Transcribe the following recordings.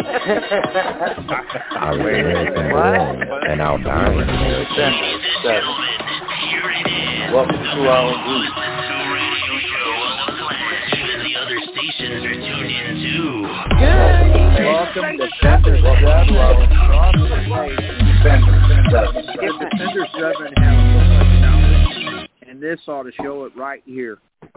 I was American born, and I'll die in America. Welcome to our group. Welcome to Defender 7. Defender 7 has so much knowledge, and this ought to show it right here.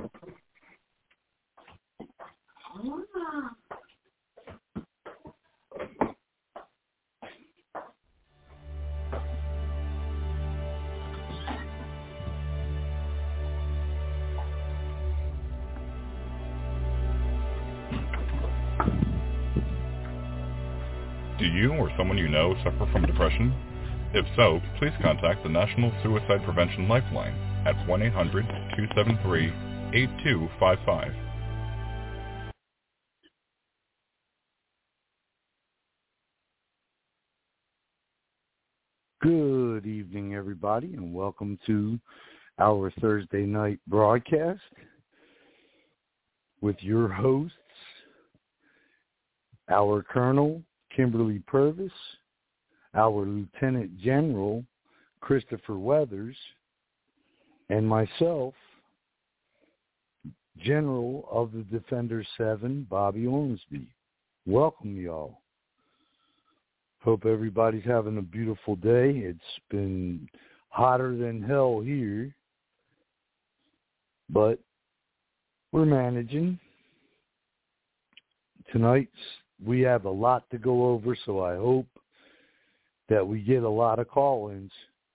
Do you or someone you know suffer from depression? If so, please contact the National Suicide Prevention Lifeline at 1-800-273-8255. Good evening, everybody, and welcome to our Thursday night broadcast with your hosts, our Colonel, Kimberly Purvis, our Lieutenant General, Christopher Weathers, and myself, General of the Defender 7, Bobby Ormsby. Welcome, y'all. Hope everybody's having a beautiful day. It's been hotter than hell here, but we're managing. Tonight, we have a lot to go over, so I hope that we get a lot of call-ins.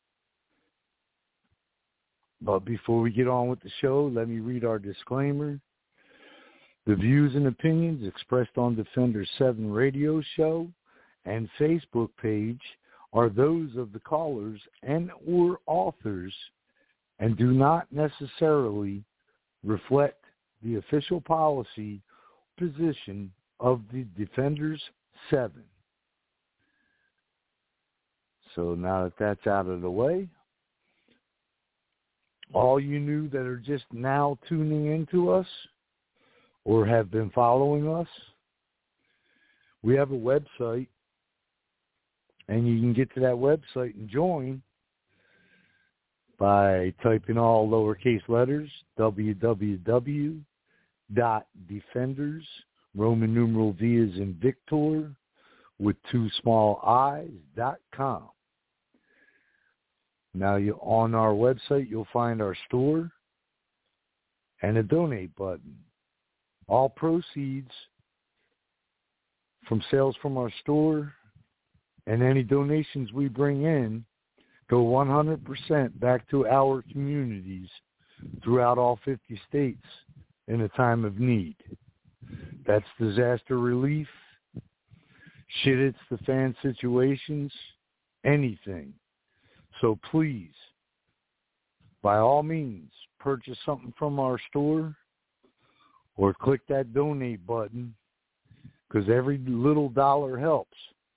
But before we get on with the show, let me read our disclaimer. The views and opinions expressed on Defender 7 radio show and Facebook page are those of the callers and or authors and do not necessarily reflect the official policy position of the Defenders 7. So now that that's out of the way, all you new that are just now tuning into us or have been following us, we have a website, and you can get to that website and join by typing all lowercase letters, www.defenders, Roman numeral V as in Victor, with 2 small i's.com. Now, on our website, you'll find our store and a donate button. All proceeds from sales from our store and any donations we bring in go 100% back to our communities throughout all 50 states in a time of need. That's disaster relief, shit hits the fan situations, anything. So please, by all means, purchase something from our store or click that donate button, because every little dollar helps.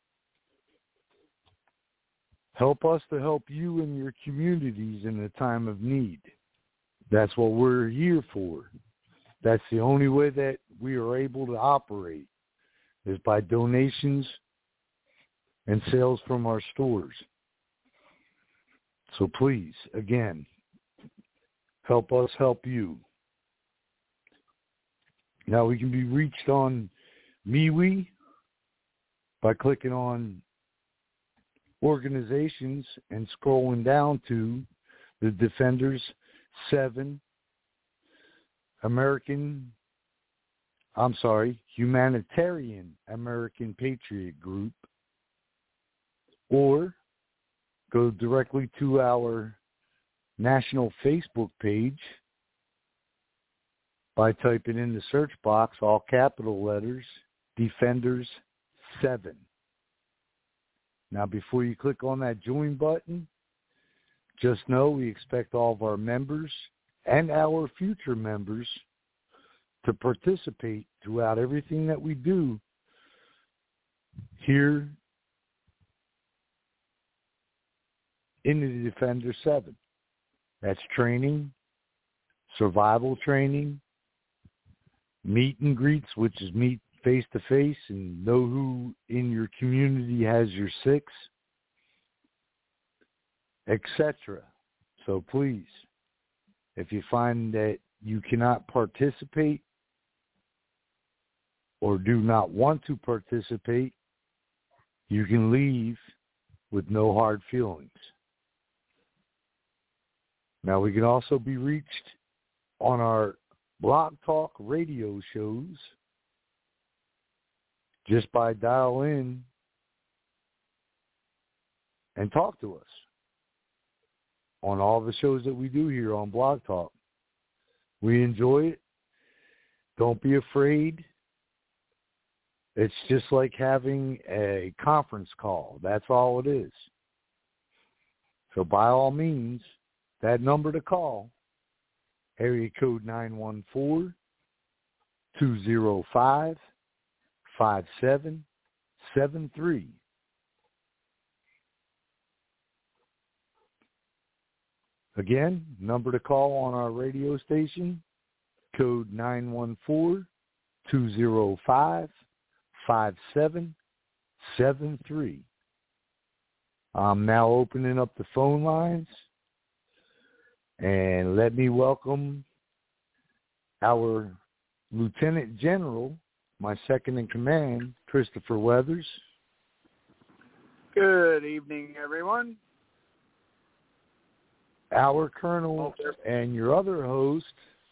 Help us to help you and your communities in a time of need. That's what we're here for. That's the only way that we are able to operate, is by donations and sales from our stores. So please, again, help us help you. Now, we can be reached on MeWe by clicking on organizations and scrolling down to the Defenders 7 Humanitarian American Patriot Group, or go directly to our national Facebook page by typing in the search box, all capital letters, Defenders 7. Now, before you click on that join button, just know we expect all of our members and our future members to participate throughout everything that we do here in the Defender 7. That's training, survival training, meet and greets, which is meet face-to-face and know who in your community has your six, etc. So please, if you find that you cannot participate or do not want to participate, you can leave with no hard feelings. Now, we can also be reached on our Blog Talk radio shows just by dial in and talk to us on all the shows that we do here on Blog Talk. We enjoy it. Don't be afraid. It's just like having a conference call. That's all it is. So by all means, that number to call, area code 914-205-5773. Again, number to call on our radio station, code 914-205-5773. I'm now opening up the phone lines, and let me welcome our Lieutenant General, my second in command, Christopher Weathers. Good evening, everyone. Our Colonel and your other host,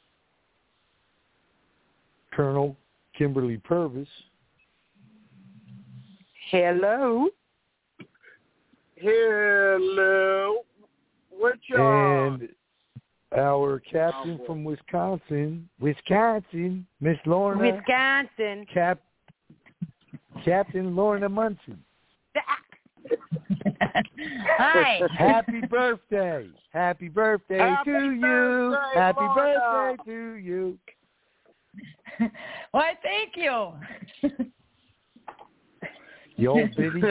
Colonel Kimberly Purvis. Hello. Hello. And our captain from Wisconsin, Miss Lorna. Wisconsin. Captain Lorna Munson. Hi. Happy birthday. Happy birthday to you. Happy birthday to you. Why, thank you. You old biddy.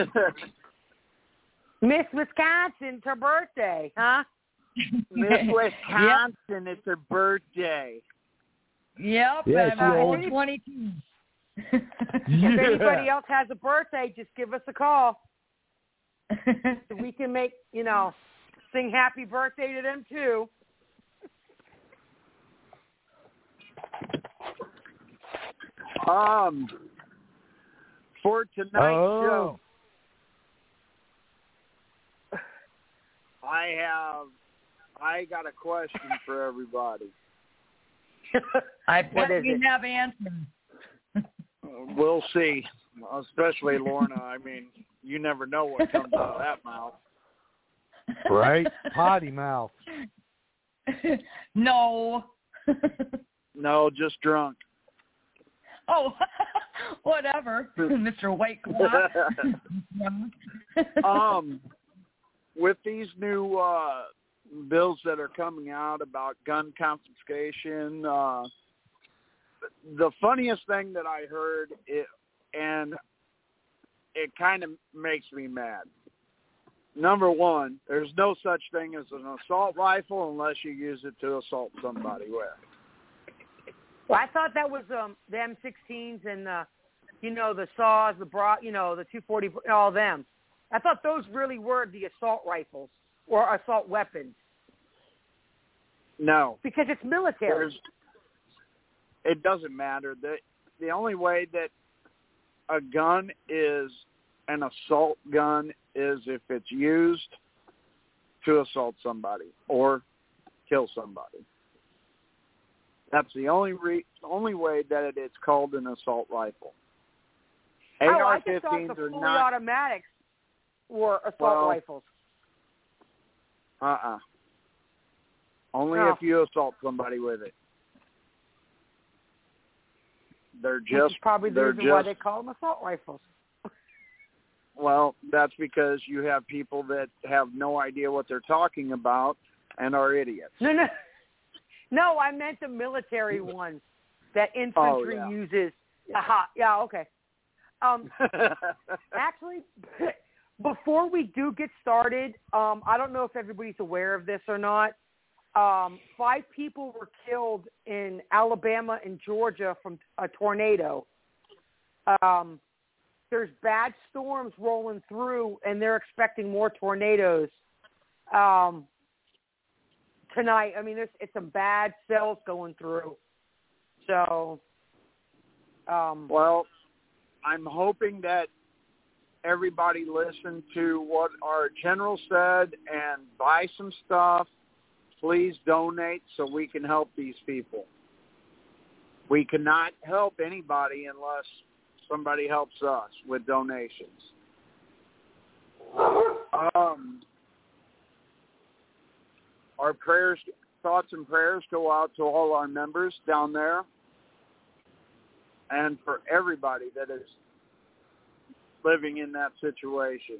Miss Wisconsin, it's her birthday, huh? Miss Wisconsin, it's her birthday. Yep, Yeah, I'm old. 22. Yeah. If anybody else has a birthday, just give us a call. We can make, sing happy birthday to them too. For tonight's show, I got a question for everybody. I bet we have answers. We'll see, especially Lorna. I mean, you never know what comes out of that mouth. Right? Potty mouth. No. No, just drunk. Oh, whatever, Mr. White Claw. With these new bills that are coming out about gun confiscation, the funniest thing that I heard, and it kind of makes me mad. Number one, there's no such thing as an assault rifle unless you use it to assault somebody with. Well, I thought that was the M16s and the saws, the 240, all them. I thought those really were the assault rifles or assault weapons. No, because it's military. It doesn't matter. The only way that a gun is an assault gun is if it's used to assault somebody or kill somebody. That's the only way that it's called an assault rifle. I just thought the fully automatics were assault rifles. Only if you assault somebody with it. They're just. Which is probably the reason why they call them assault rifles. Well, that's because you have people that have no idea what they're talking about and are idiots. No, I meant the military ones that infantry uses. Aha, yeah, okay. Actually, before we do get started, I don't know if everybody's aware of this or not. 5 people were killed in Alabama and Georgia from a tornado. there's bad storms rolling through, and they're expecting more tornadoes tonight. I mean, it's some bad cells going through. So, well, I'm hoping that everybody listened to what our general said and buy some stuff. Please donate so we can help these people. We cannot help anybody unless somebody helps us with donations. Our prayers, thoughts and prayers go out to all our members down there and for everybody that is living in that situation.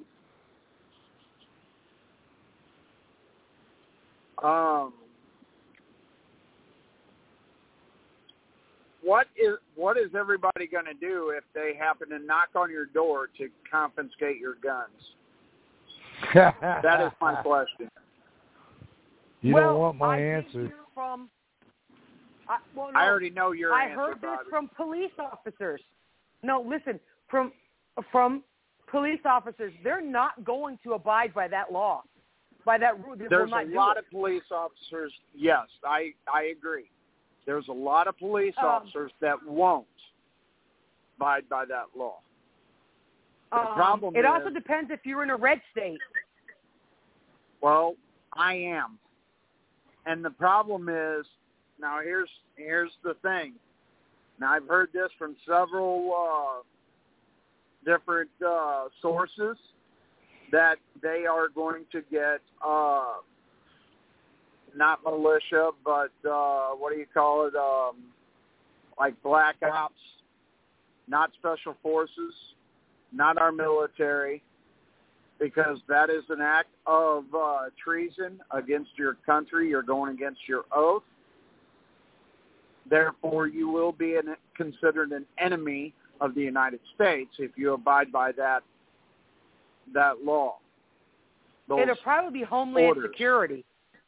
What is everybody going to do if they happen to knock on your door to confiscate your guns? That is my question. You don't want my answer. I already know your answer. I heard this from police officers. No, listen, from police officers, they're not going to abide by that law, by that rule. There's a lot of police officers. Yes, I agree. There's a lot of police officers that won't abide by that law. The problem it also depends if you're in a red state. Well, I am. And the problem is, now here's the thing. Now, I've heard this from several different sources that they are going to get not militia, but what do you call it? Like black ops, not special forces, not our military, because that is an act of treason against your country. You're going against your oath. Therefore, you will be considered an enemy of the United States if you abide by that law. It'll probably be Homeland Security.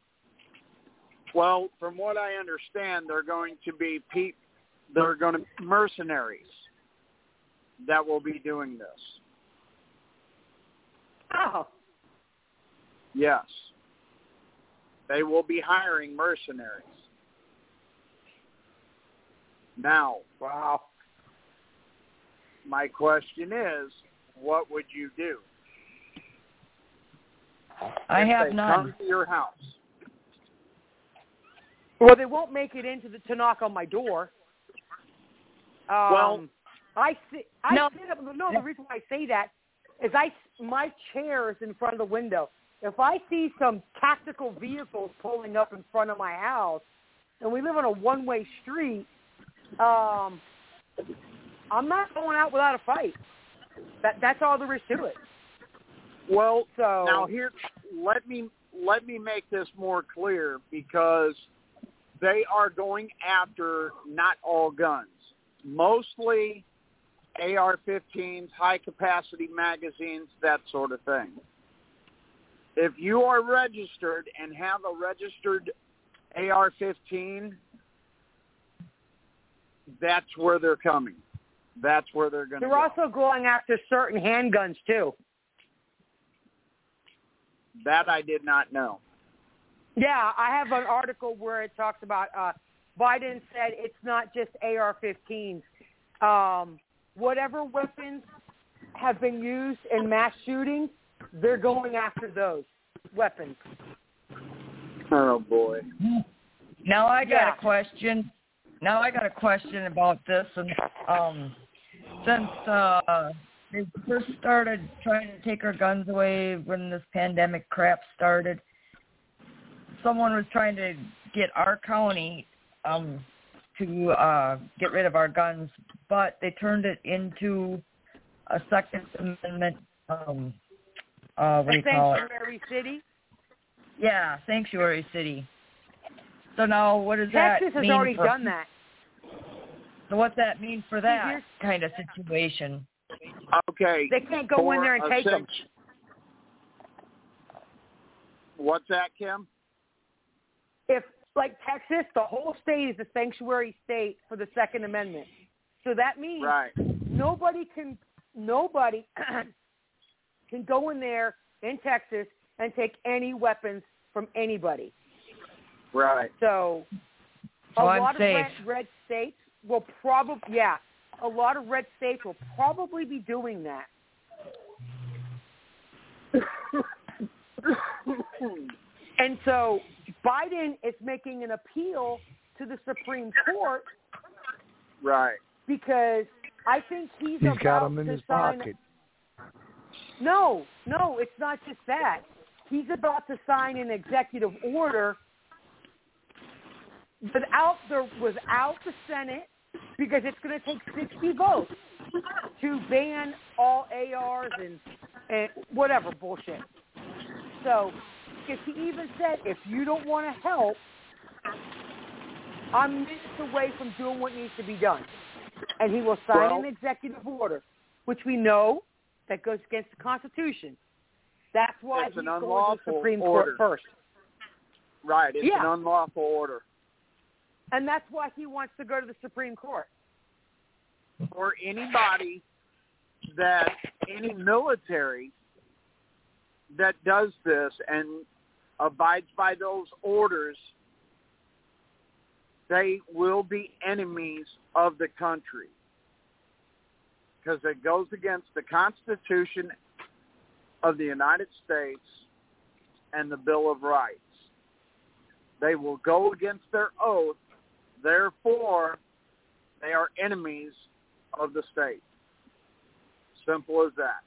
Well, from what I understand, they're going to be mercenaries that will be doing this. Oh. Yes. They will be hiring mercenaries. Now, wow. My question is, what would you do? I have none. Come to your house. Well, they won't make it to knock on my door. The reason why I say that is my chair is in front of the window. If I see some tactical vehicles pulling up in front of my house, and we live on a one-way street, I'm not going out without a fight. That's all there is to it. Well, now here, let me make this more clear, because they are going after not all guns, mostly AR-15s, high-capacity magazines, that sort of thing. If you are registered and have a registered AR-15, that's where they're coming. That's where they're going to go. They're also going after certain handguns, too. That I did not know. Yeah, I have an article where it talks about Biden said it's not just AR-15s. Whatever weapons have been used in mass shootings, they're going after those weapons. Oh, boy. Now I got a question. Now I got a question about this. And since they first started trying to take our guns away when this pandemic crap started, someone was trying to get our county to get rid of our guns, but they turned it into a Second Amendment, what do you call it? Sanctuary city? Yeah, sanctuary city. So now what does that mean? Texas has already done that. So what's that mean for that kind of situation? Okay. They can't go in there and take them. What's that, Kim? If, like Texas, the whole state is a sanctuary state for the Second Amendment. So that means nobody can go in there in Texas and take any weapons from anybody. Right. So a lot of red states will probably, a lot of red states will probably be doing that. And so Biden is making an appeal to the Supreme Court. Right. Because I think he's about got them in to his sign. pocket. No, it's not just that. He's about to sign an executive order without the Senate, because it's going to take 60 votes to ban all ARs and whatever bullshit. So, if he even said, if you don't want to help, I'm minutes away from doing what needs to be done. And he will sign an executive order, which we know that goes against the Constitution. That's why he's going to the Supreme Court first. Right, it's an unlawful order. And that's why he wants to go to the Supreme Court. Or anybody any military that does this and abides by those orders, they will be enemies of the country, because it goes against the Constitution of the United States and the Bill of Rights. They will go against their oath. Therefore, they are enemies of the state. Simple as that.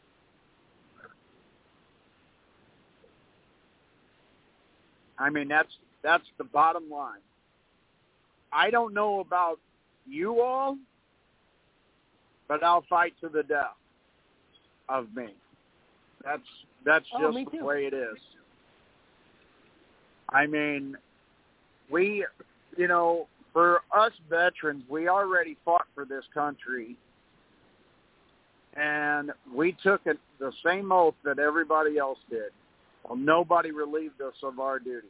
I mean, that's the bottom line. I don't know about you all, but I'll fight to the death of me. That's just the way it is. I mean, for us veterans, we already fought for this country, and we took the same oath that everybody else did. Well, nobody relieved us of our duty.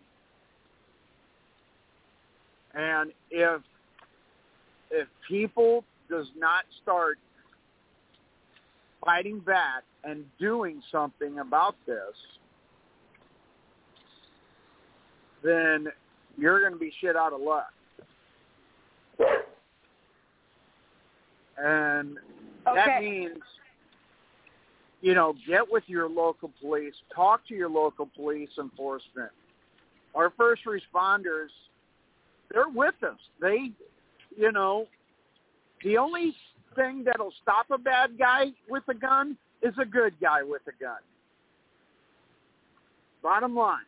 And if people does not start fighting back and doing something about this, then you're going to be shit out of luck. And that means, get with your local police, talk to your local police enforcement. Our first responders, they're with us. They, the only thing that'll stop a bad guy with a gun is a good guy with a gun. Bottom line.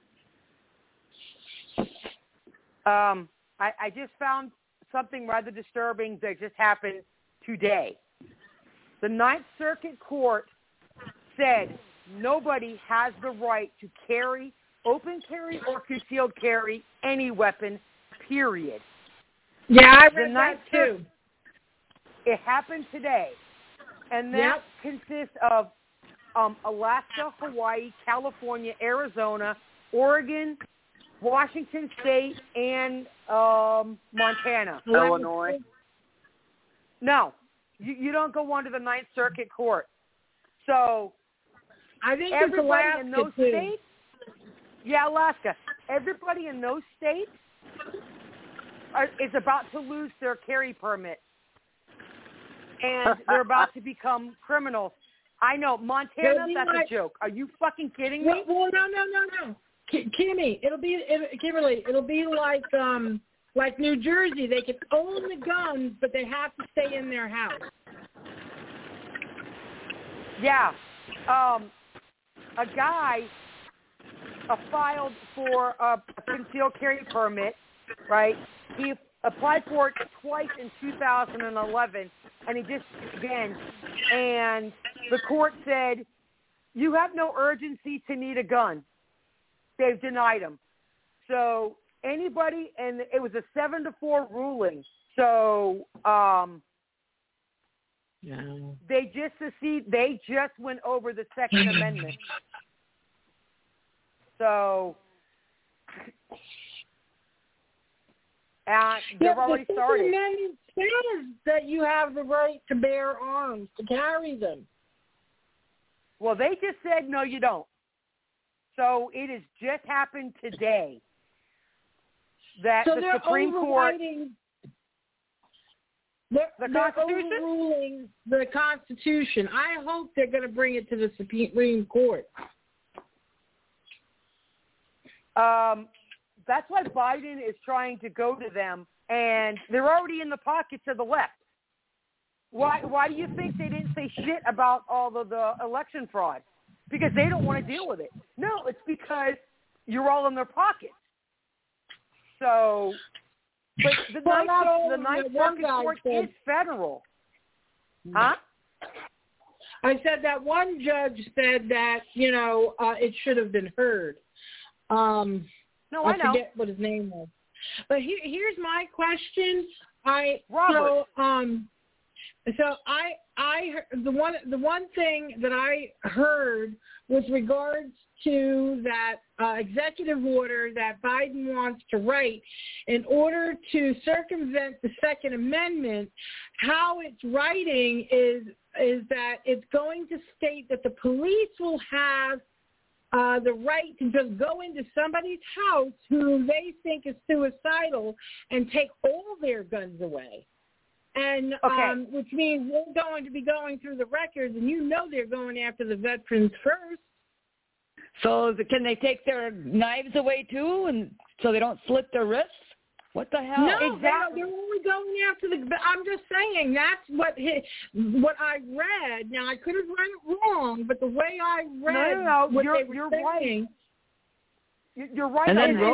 I just found something rather disturbing that just happened today. The Ninth Circuit Court said nobody has the right to carry, open carry, or concealed carry any weapon, period. Yeah, I read that too. It happened today, and that consists of Alaska, Hawaii, California, Arizona, Oregon, Washington State, and Montana. Illinois? No. You don't go under the Ninth Circuit Court. So I think everybody it's Alaska in those too. states, Alaska, everybody in those states is about to lose their carry permit. And they're about to become criminals. I know. Montana, that's a joke. Are you fucking kidding me? Well, no. Kimmy, Kimberly, it'll be like New Jersey. They can own the guns, but they have to stay in their house. Yeah. A guy filed for a concealed carry permit, right? He applied for it twice in 2011, and he just again. And the court said, you have no urgency to need a gun. They've denied him. So anybody, and it was a 7-4 ruling. So they just went over the Second Amendment. So And they've already started. The Second Amendment says that you have the right to bear arms, to carry them. Well, they just said, no, you don't. So it has just happened today that so the they're Supreme Court... They're Constitution? overruling the Constitution. I hope they're going to bring it to the Supreme Court. That's why Biden is trying to go to them, and they're already in the pockets of the left. Why do you think they didn't say shit about all of the election fraud? Because they don't want to deal with it. No, it's because you're all in their pockets. So, but the Ninth Circuit Court is federal. Huh? I said that one judge said that, it should have been heard. No, I know. forget what his name was. But here's my question. Robert. So the one thing that I heard with regards to that executive order that Biden wants to write in order to circumvent the Second Amendment, how it's writing is that it's going to state that the police will have the right to just go into somebody's house who they think is suicidal and take all their guns away. And which means they're going to be going through the records, and they're going after the veterans first. So can they take their knives away too, and so they don't slit their wrists? What the hell? No, exactly. They're only going after the. I'm just saying that's what I read. Now I could have read it wrong, but the way I read what they were saying, right. You're right. And then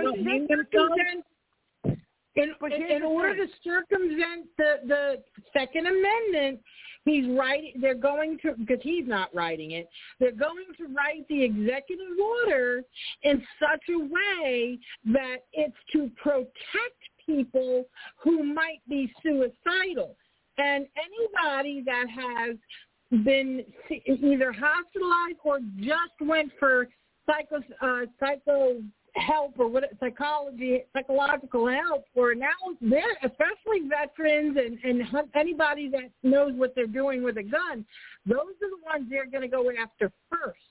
in order to circumvent the Second Amendment, they're going to, because he's not writing it, they're going to write the executive order in such a way that it's to protect people who might be suicidal. And anybody that has been either hospitalized or just went for psycho help or psychological help, or now they're, especially veterans and anybody that knows what they're doing with a gun, those are the ones they're going to go after first.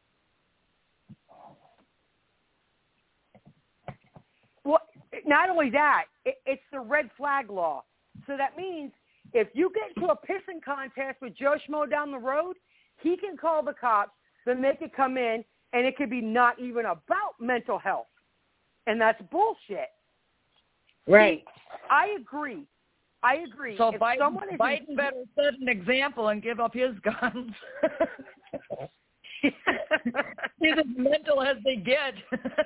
Well, not only that, it's the red flag law. So that means if you get into a pissing contest with Joe Schmo down the road, he can call the cops, then they can come in, and it could be not even about mental health. And that's bullshit. Right. See, I agree. So if Biden better set an example and give up his guns. He's as mental as they get.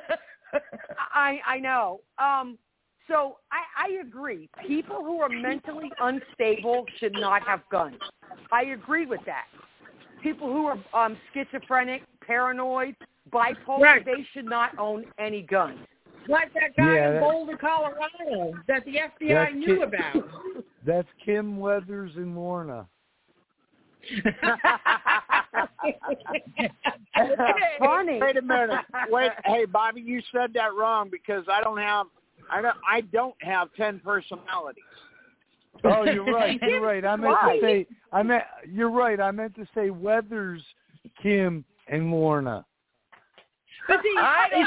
I know. So I agree. People who are mentally unstable should not have guns. I agree with that. People who are schizophrenic, paranoid, bipolar, right, they should not own any guns. Like that guy in Boulder, Colorado, that the FBI knew about. That's Kim Weathers and Lorna. Funny. Wait a minute. Hey, Bobby, you said that wrong because I don't have 10 personalities. Oh, you're right. You're right. You're right. I meant to say Weathers, Kim, and Lorna. But see,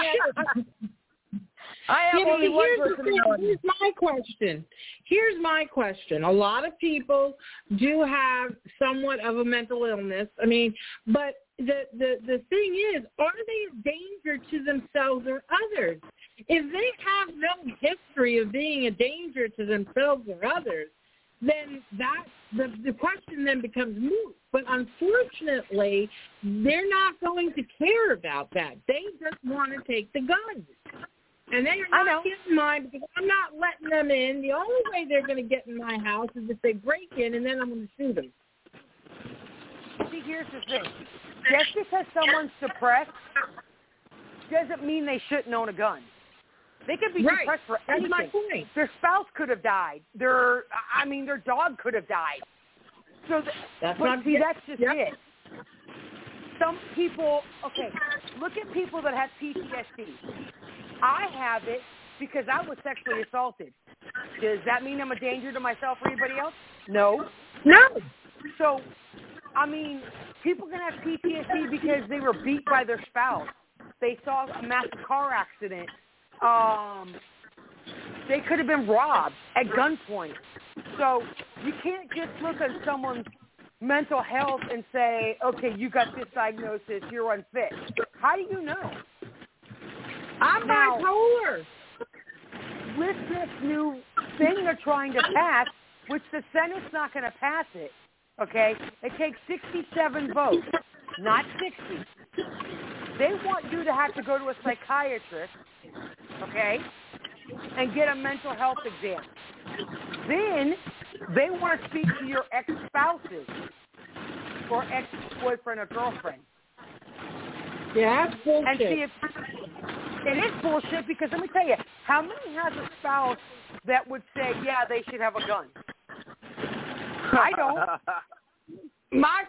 I have only one personality. Here's my question. A lot of people do have somewhat of a mental illness. I mean, but the thing is, are they a danger to themselves or others? If they have no history of being a danger to themselves or others, then the question then becomes moot. But unfortunately, they're not going to care about that. They just want to take the guns. And they are not getting mine because I'm not letting them in. The only way they're going to get in my house is if they break in, and then I'm going to shoot them. See, here's the thing. Just because someone's suppressed doesn't mean they shouldn't own a gun. They could be suppressed for anything. That's my point. Their spouse could have died. Their dog could have died. So that's just it. Some people, look at people that have PTSD. I have it, because I was sexually assaulted. Does that mean I'm a danger to myself or anybody else? No. So, I mean, people can have PTSD because they were beat by their spouse. They saw a massive car accident. They could have been robbed at gunpoint. So you can't just look at someone's mental health and say, okay, you got this diagnosis, you're unfit. How do you know? I'm bipolar. With this new thing they're trying to pass, which the Senate's not going to pass it, okay? It takes 67 votes, not 60. They want you to have to go to a psychiatrist, okay, and get a mental health exam. Then they want to speak to your ex-spouses or ex-boyfriend or girlfriend. Yeah, that's bullshit. And see if it is bullshit, because let me tell you, how many has a spouse that would say, yeah, they should have a gun? I don't. My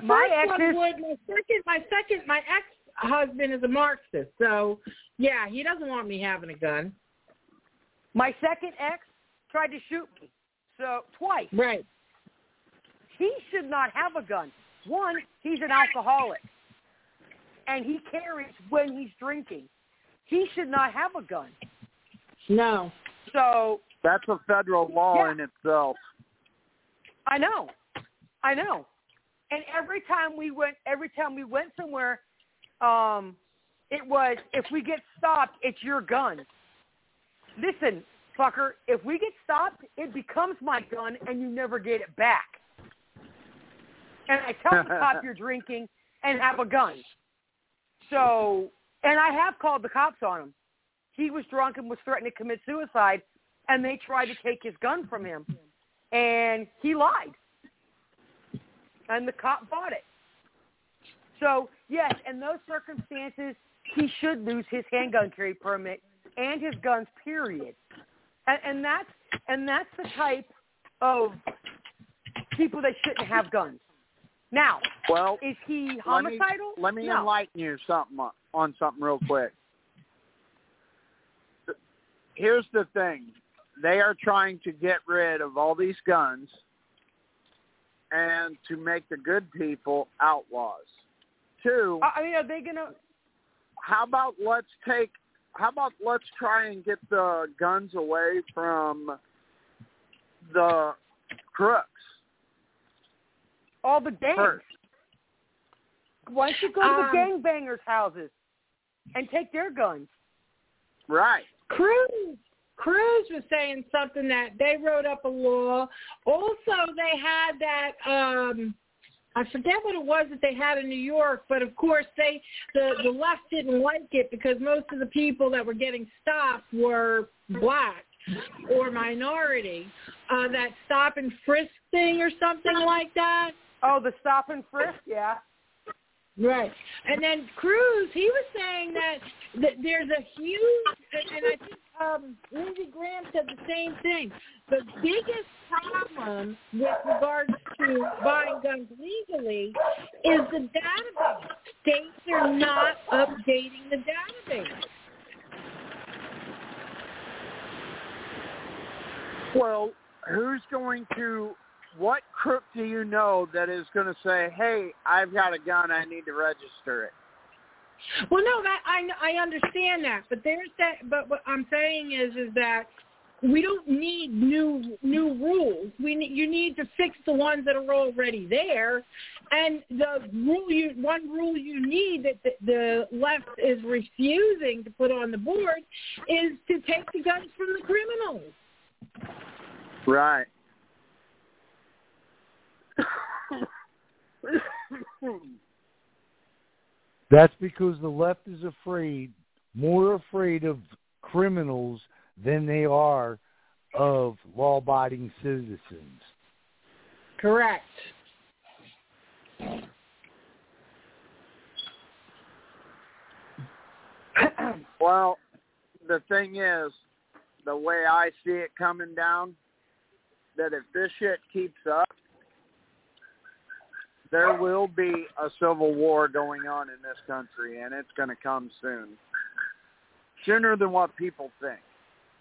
ex-husband is a Marxist, so yeah, he doesn't want me having a gun. My second ex tried to shoot me, so twice. Right. He should not have a gun. One, he's an alcoholic, and he carries when he's drinking. He should not have a gun. No. So that's a federal law in itself. I know. And every time we went somewhere, it was, if we get stopped, it's your gun. Listen, fucker, if we get stopped, it becomes my gun, and you never get it back. And I tell the cop you're drinking and have a gun. So, and I have called the cops on him. He was drunk and was threatening to commit suicide, and they tried to take his gun from him. And he lied. And the cop bought it. So, yes, in those circumstances, he should lose his handgun carry permit and his guns, period. And that's the type of people that shouldn't have guns. Now, is he homicidal? Let me enlighten you on something real quick. Here's the thing. They are trying to get rid of all these guns and to make the good people outlaws. Two, I mean, are they going to... How about let's try and get the guns away from the crooks. All the gangs. First. Why don't you go to the gangbangers' houses and take their guns? Right. Cruz was saying something that they wrote up a law. Also, they had that, I forget what it was that they had in New York, but of course the left didn't like it because most of the people that were getting stopped were black or minority. That stop and frisk thing or something like that. Oh, the stop and frisk, yeah. Right. And then Cruz, he was saying that there's a huge, and I think Lindsey Graham said the same thing. The biggest problem with regards to buying guns legally is the database. States are not updating the database. Well, what crook do you know that is going to say, hey, I've got a gun, I need to register it? Well, no, that I understand that, but there's that. But what I'm saying is that we don't need new rules. You need to fix the ones that are already there, and one rule you need that the left is refusing to put on the board is to take the guns from the criminals. Right. That's because the left is more afraid of criminals than they are of law-abiding citizens. Correct. Well, the thing is, the way I see it coming down, that if this shit keeps up, there will be a civil war going on in this country, and it's going to come soon. Sooner than what people think.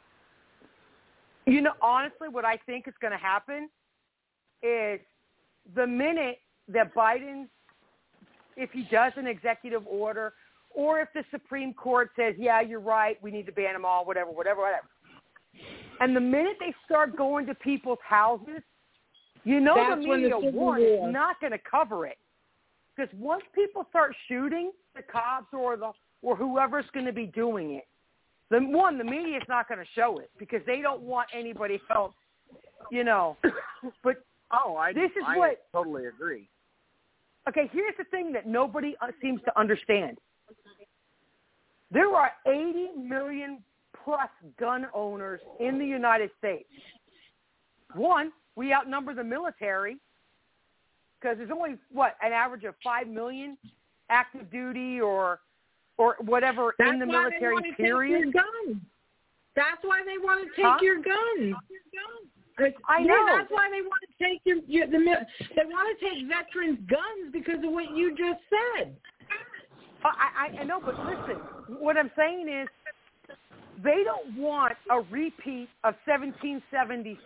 You know, honestly, what I think is going to happen is the minute that Biden, if he does an executive order, or if the Supreme Court says, yeah, you're right, we need to ban them all, whatever. And the minute they start going to people's houses, you know, that's the media, one, is not going to cover it. Because once people start shooting the cops or whoever's going to be doing it, the media is not going to show it because they don't want anybody else, you know. But I totally agree. Okay, here's the thing that nobody seems to understand. There are 80 million plus gun owners in the United States. One, we outnumber the military because there's only, an average of 5 million active duty or whatever in the military, period. That's why they want to take your guns. I know. That's why they want to take they want to take veterans' guns because of what you just said. I know, but listen, what I'm saying is they don't want a repeat of 1776.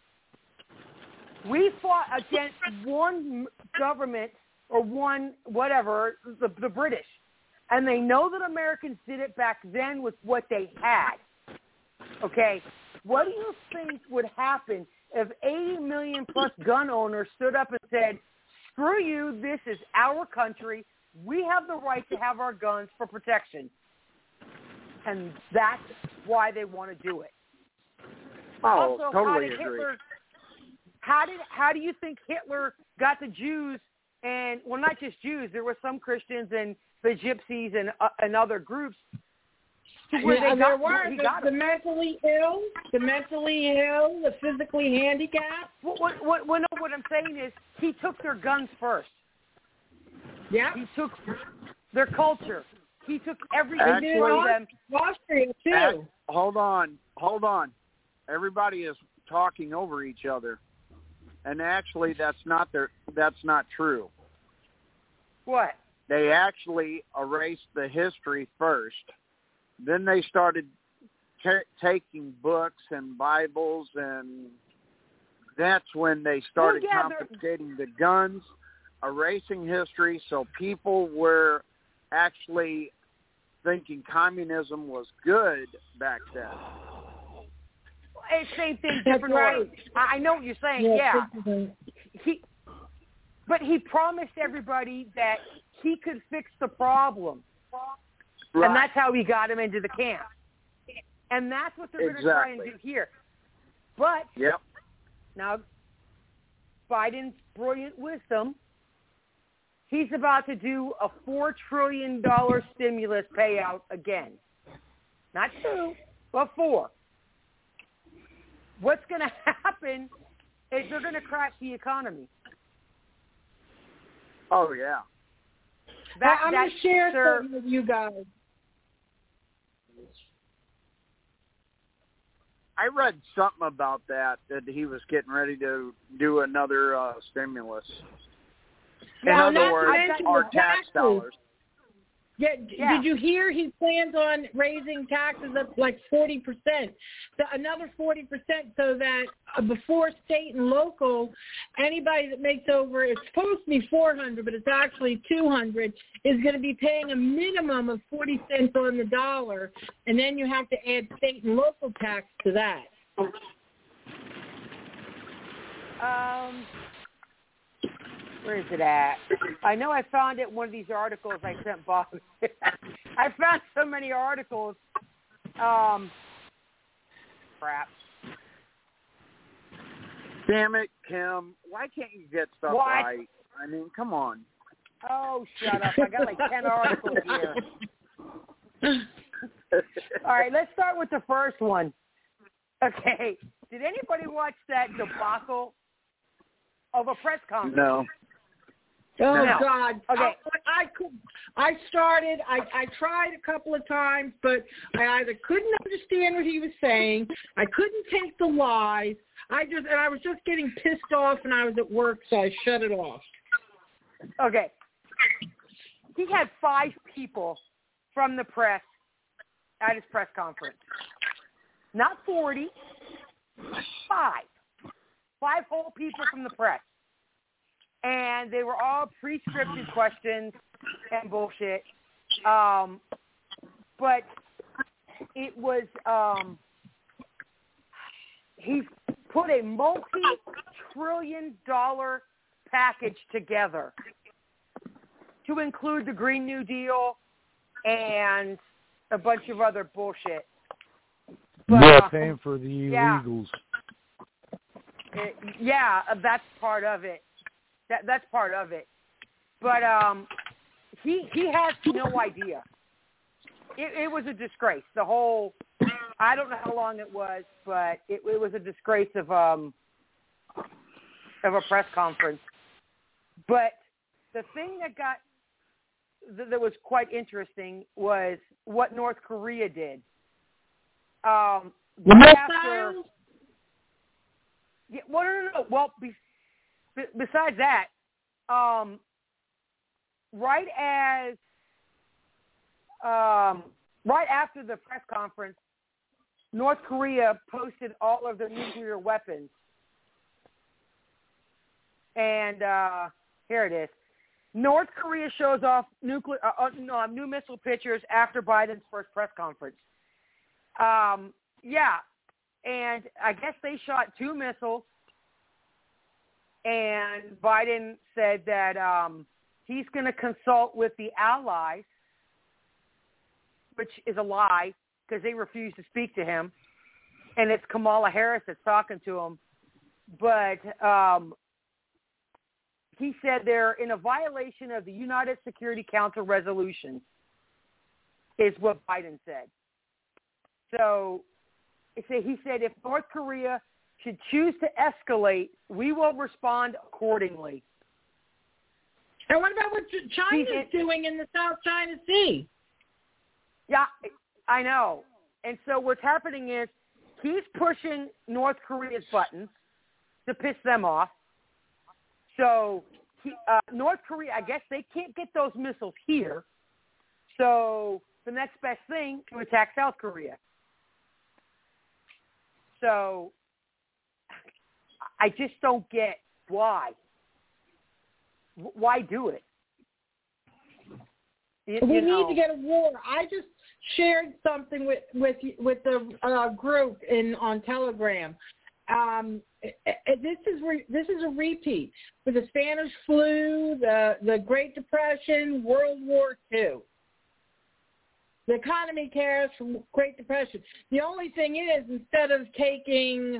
We fought against one government or one whatever, the British. And they know that Americans did it back then with what they had. Okay? What do you think would happen if 80 million plus gun owners stood up and said, screw you, this is our country. We have the right to have our guns for protection. And that's why they want to do it. Oh, also, totally agree. How do you think Hitler got the Jews and, well, not just Jews, there were some Christians and the Gypsies and other groups where the mentally ill, the physically handicapped. What I'm saying is he took their guns first. Yeah. He took their culture. He took everything from them. Austria too. Hold on. Everybody is talking over each other, and actually, that's not true. What? They actually erased the history first. Then they started taking books and Bibles, and that's when they started confiscating the guns, erasing history, so people were actually thinking communism was good back then. It's same thing, different order. I know what you're saying, But he promised everybody that he could fix the problem. Right. And that's how he got him into the camp. And that's what they're going to try and do here. But now, Biden's brilliant wisdom, he's about to do a $4 trillion stimulus payout again. Not 2, but 4. What's going to happen is they're going to crash the economy. Oh, yeah. I'm going to share something with you guys. I read something about that he was getting ready to do another stimulus. In other words, our tax dollars. Yeah. Did you hear he plans on raising taxes up like 40%? Another 40% so that before state and local, anybody that makes over, it's supposed to be $400, but it's actually $200, is going to be paying a minimum of 40 cents on the dollar, and then you have to add state and local tax to that. Where is it at? I know I found it in one of these articles I sent Bob. I found so many articles. Crap. Damn it, Kim. Why can't you get stuff right? I mean, come on. Oh, shut up. I got like 10 articles here. All right, let's start with the first one. Okay. Did anybody watch that debacle of a press conference? No. Oh, no. God. Okay. I tried a couple of times, but I either couldn't understand what he was saying, I couldn't take the lies, I was just getting pissed off, and I was at work, so I shut it off. Okay. He had 5 people from the press at his press conference. Not 40, Five whole people from the press. And they were all pre-scripted questions and bullshit. But it was, he put a multi-trillion-dollar package together to include the Green New Deal and a bunch of other bullshit. But, paying for the illegals. That's part of it. That's part of it. But he has no idea. It was a disgrace. The whole, I don't know how long it was, but it was a disgrace of a press conference. But the thing that was quite interesting was what North Korea did. After, no. Well, besides that, right after the press conference, North Korea posted all of their nuclear weapons. And here it is. North Korea shows off new missile pictures after Biden's first press conference. And I guess they shot 2 missiles. And Biden said that he's going to consult with the allies, which is a lie because they refuse to speak to him. And it's Kamala Harris that's talking to him. But he said they're in a violation of the United Security Council resolution, is what Biden said. So he said if North Korea should choose to escalate, we will respond accordingly. And what about what China's doing in the South China Sea? Yeah, I know. And so what's happening is he's pushing North Korea's buttons to piss them off. So North Korea, I guess they can't get those missiles here. So the next best thing to attack South Korea. So I just don't get why. Why do it? We need to get a war. I just shared something with the group on Telegram. This is a repeat with the Spanish flu, the Great Depression, World War II. The economy cares from Great Depression. The only thing is, instead of taking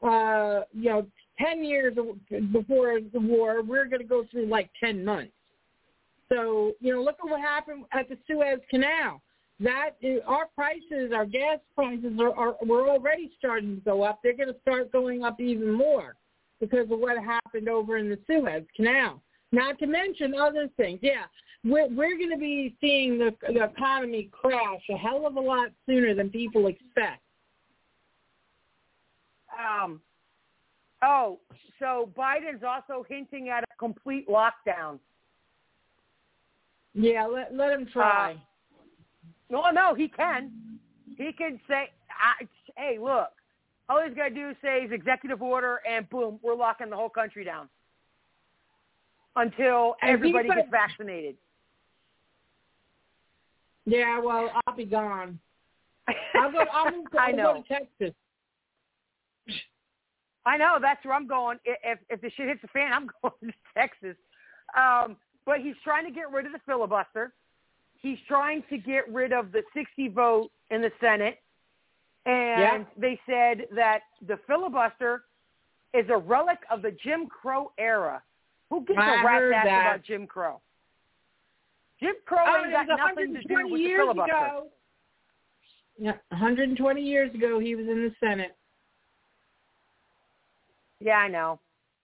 10 years before the war, we're going to go through like 10 months. So, look at what happened at the Suez Canal. Our prices, our gas prices we're already starting to go up. They're going to start going up even more because of what happened over in the Suez Canal. Not to mention other things. Yeah, we're going to be seeing the economy crash a hell of a lot sooner than people expect. So Biden's also hinting at a complete lockdown. Yeah, let him try. No, he can. He can say, hey, look, all he's got to do is say his executive order, and boom, we're locking the whole country down until everybody gets vaccinated. Yeah, well, I'll be gone. I'll go to Texas. I know, that's where I'm going. If the shit hits the fan, I'm going to Texas. But he's trying to get rid of the filibuster. He's trying to get rid of the 60 vote in the Senate. And they said that the filibuster is a relic of the Jim Crow era. Who gives a rat's ass about Jim Crow? Jim Crow ain't got nothing to do with the filibuster. 120 years ago, he was in the Senate. Yeah, I know.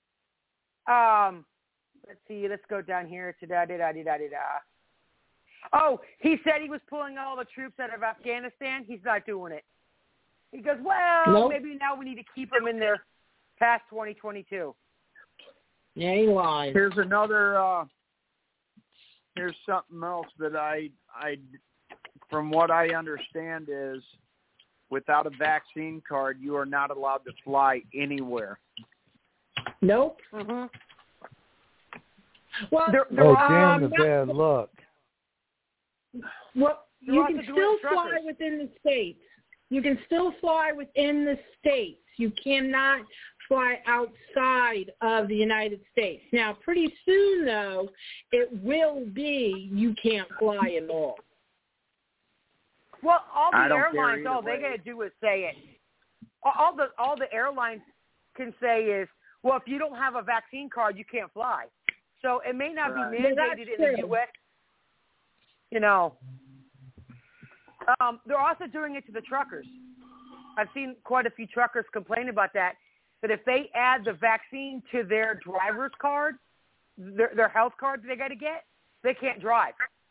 Let's see. Let's go down here to da-da-da-da-da-da. Oh, he said he was pulling all the troops out of Afghanistan. He's not doing it. He goes, maybe now we need to keep them in there past 2022. Yeah, he lies. Here's another. Here's something else that I, from what I understand, is without a vaccine card, you are not allowed to fly anywhere. Nope. Mm-hmm. Well, damn the bad luck. Well, you can still fly truckers. within the states. You can still fly within the states. You cannot fly outside of the United States. Now, pretty soon, though, it will be you can't fly at all. Well, all I the don't care airlines, all either they way. got to do is say it. All the airlines can say is, well, if you don't have a vaccine card, you can't fly. So it may not Right. be mandated in the U.S. You know, they're also doing it to the truckers. I've seen quite a few truckers complain about that if they add the vaccine to their driver's card, their health card that they got to get, they can't drive.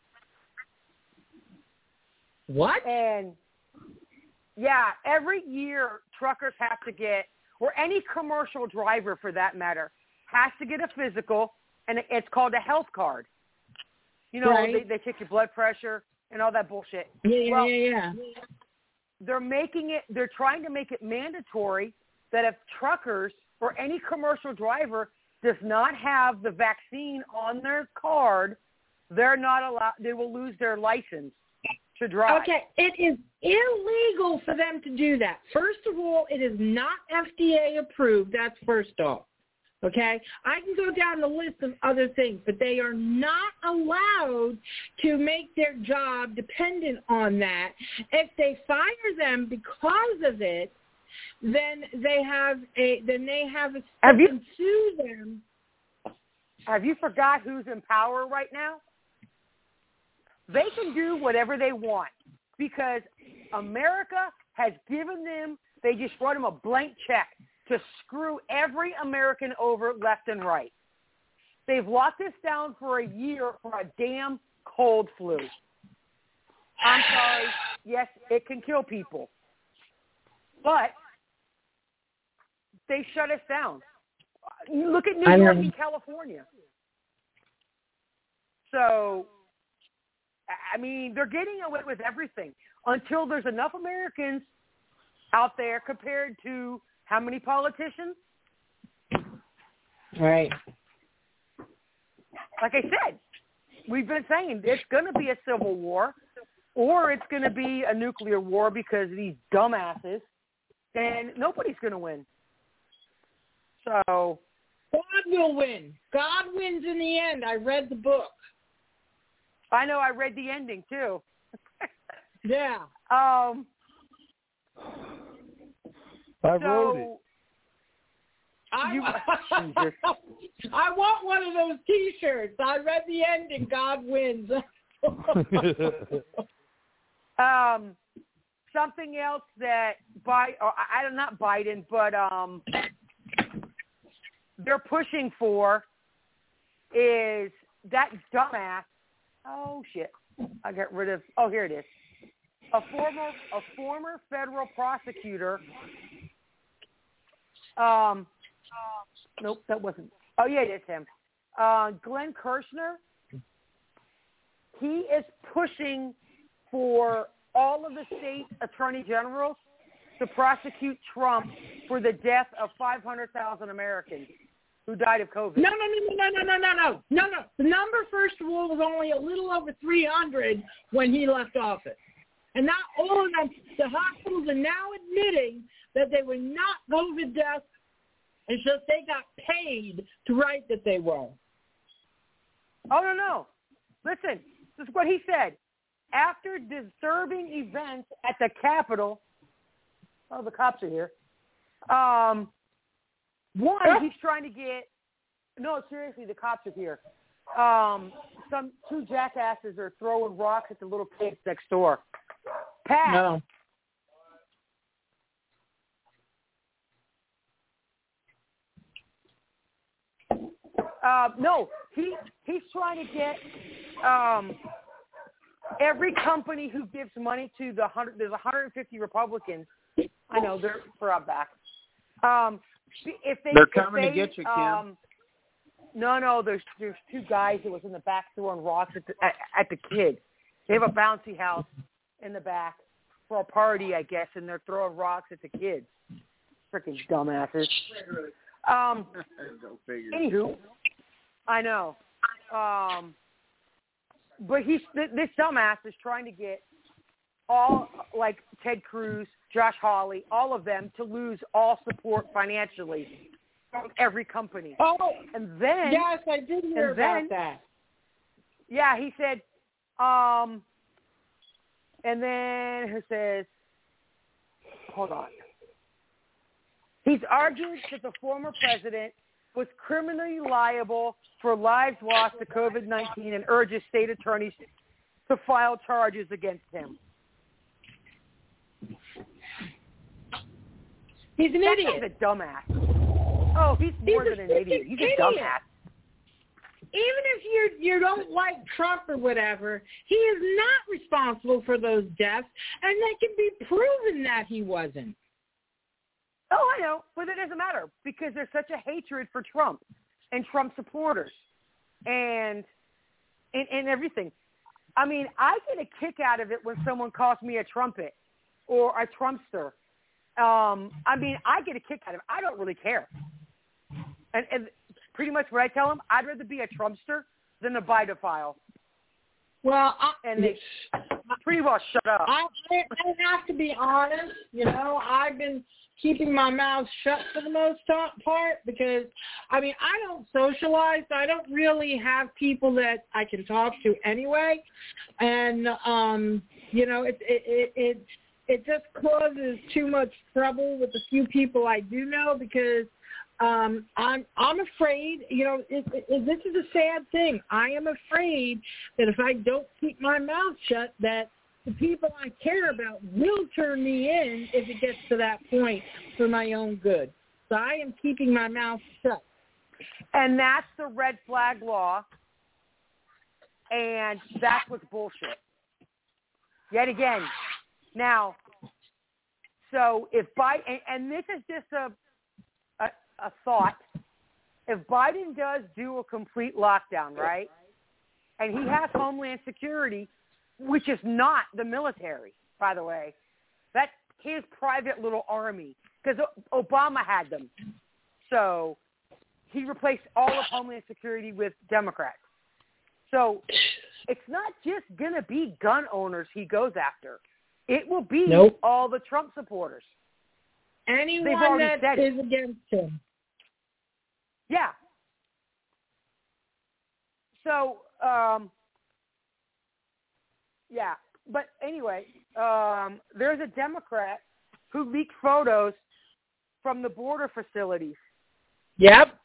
What? And, yeah, every year truckers have to get, or any commercial driver for that matter, has to get a physical, and it's called a health card. You know, right. they check your blood pressure and all that bullshit. Yeah. They're trying to make it mandatory that if truckers or any commercial driver does not have the vaccine on their card, they're not allowed, they will lose their license to drive. Okay, it is illegal for them to do that. First of all, it is not FDA approved. That's first off. Okay? I can go down the list of other things, but they are not allowed to make their job dependent on that. If they fire them because of it, then they have a can sue them. Have you forgot who's in power right now? They can do whatever they want because America has given them, they just wrote them a blank check to screw every American over left and right. They've locked us down for a year for a damn cold flu. I'm sorry. Yes, it can kill people. But they shut us down. Look at New York and California. So, I mean, they're getting away with everything until there's enough Americans out there compared to how many politicians? Right. Like I said, we've been saying it's going to be a civil war or it's going to be a nuclear war because of these dumbasses, and nobody's going to win. So God will win. God wins in the end. I read the book. I know I read the ending too. Yeah. I wrote it. I want one of those T-shirts. I read the ending. God wins. Something else that not Biden, but they're pushing for is that dumbass. Oh shit! I got rid of. Oh, here it is. A former federal prosecutor. Nope, that wasn't. Oh yeah, it is him. Glenn Kirshner. He is pushing for all of the state attorney generals to prosecute Trump for the death of 500,000 Americans who died of COVID. No. The number, first of all, was only a little over 300 when he left office. And not all of them, the hospitals are now admitting that they were not COVID deaths. It's just they got paid to write that they were. Oh, no. Listen, this is what he said. After disturbing events at the Capitol, the cops are here. He's trying to get, no, seriously, the cops are here. Two jackasses are throwing rocks at the little kids next door. Pat. No. No, he's trying to get every company who gives money to there's 150 Republicans. I know they're out back. They're coming to get you, Kim. No, there's two guys that was in the back throwing rocks at the kids. They have a bouncy house in the back for a party, I guess, and they're throwing rocks at the kids. Freaking dumbasses. Anywho, I know. But this dumbass is trying to get all, like Ted Cruz, Josh Hawley, all of them to lose all support financially from every company. Oh, and then yes, I did hear about that. Yeah, he said, and then who says, hold on. He's argued that the former president was criminally liable for lives lost to COVID-19 and urges state attorneys to file charges against him. He's an idiot. He's a dumbass. Oh, he's more than an idiot. He's a dumbass. Even if you don't like Trump or whatever, he is not responsible for those deaths, and they can be proven that he wasn't. Oh, I know, but it doesn't matter because there's such a hatred for Trump and Trump supporters and everything. I mean, I get a kick out of it when someone calls me a trumpet or a Trumpster. I mean, I get a kick out of it. I don't really care. And pretty much what I tell them, I'd rather be a Trumpster than a bidophile. Well, they pretty well shut up. I have to be honest. You know, I've been keeping my mouth shut for the most part because, I mean, I don't socialize. So I don't really have people that I can talk to anyway. And, you know, it just causes too much trouble with the few people I do know because I'm afraid, you know, this is a sad thing. I am afraid that if I don't keep my mouth shut, that the people I care about will turn me in if it gets to that point for my own good. So I am keeping my mouth shut. And that's the red flag law, and that's what's bullshit. Yet again. Now, so if Biden, and this is just a thought, if Biden does do a complete lockdown, right, and he has Homeland Security, which is not the military, by the way, that's his private little army, because Obama had them. So he replaced all of Homeland Security with Democrats. So it's not just going to be gun owners he goes after. It will be all the Trump supporters. Anyone that is against him. Yeah. So, yeah. But anyway, there's a Democrat who leaked photos from the border facilities. Yep.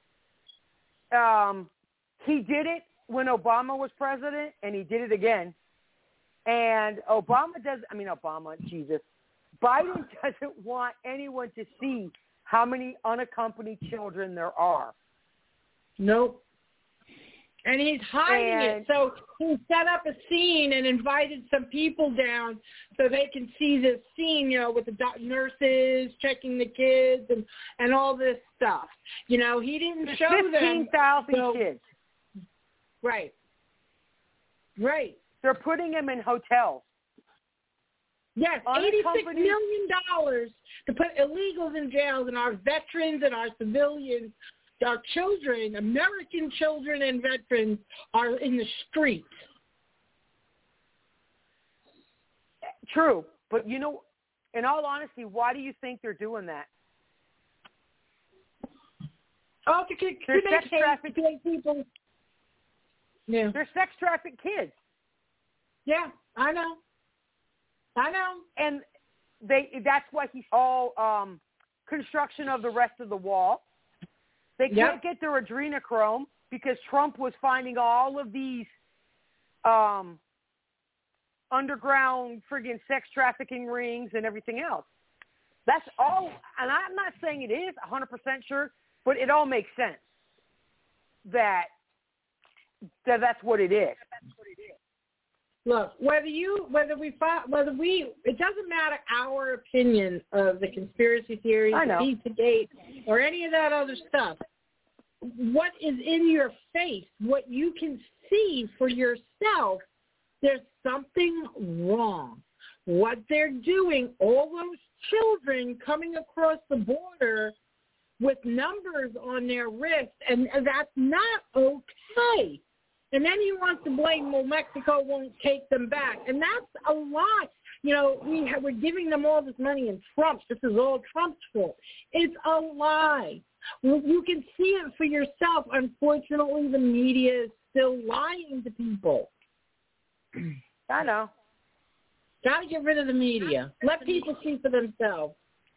He did it when Obama was president, and he did it again. And Biden doesn't want anyone to see how many unaccompanied children there are. Nope. And he's hiding it. So he set up a scene and invited some people down so they can see this scene, you know, with the nurses checking the kids and all this stuff. You know, he didn't show them. 15,000 kids. Right. Right. They're putting them in hotels. Yes, $86 million to put illegals in jails, and our veterans and our civilians, our children, American children and veterans are in the streets. True. But, you know, in all honesty, why do you think they're doing that? Oh, to make people. Yeah. They're sex trafficked kids. Yeah, I know. And that's why he's all construction of the rest of the wall. They can't get their adrenochrome because Trump was finding all of these underground friggin' sex trafficking rings and everything else. That's all, and I'm not saying it is 100% sure, but it all makes sense that that's what it is. Look, it doesn't matter our opinion of the conspiracy theories, Pizzagate, or any of that other stuff. What is in your face, what you can see for yourself, there's something wrong. what they're doing, all those children coming across the border with numbers on their wrist, and that's not okay. And then he wants to blame, well, Mexico won't take them back. And that's a lie. You know, we're giving them all this money in Trump. This is all Trump's fault. It's a lie. You can see it for yourself. Unfortunately, the media is still lying to people. I know. Got to get rid of the media. Let people see for themselves.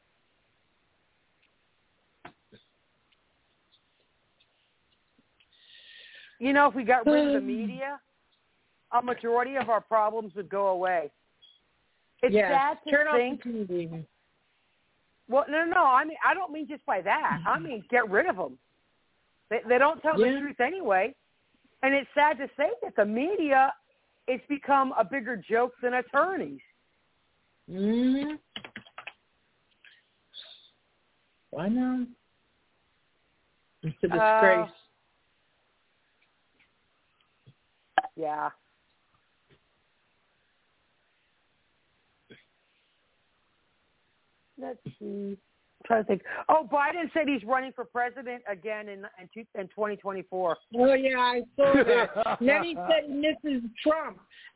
You know, if we got rid of the media, a majority of our problems would go away. It's sad to turn think. Off the TV. Well, no. I mean, I don't mean just by that. I mean, get rid of them. They don't tell the truth anyway. And it's sad to say that the media, it's become a bigger joke than attorneys. Mm-hmm. Why not? It's a disgrace. Yeah. Let's see. I'm trying to think. Oh, Biden said he's running for president again in 2024. Oh, yeah, I saw that. And then he said he misses Trump.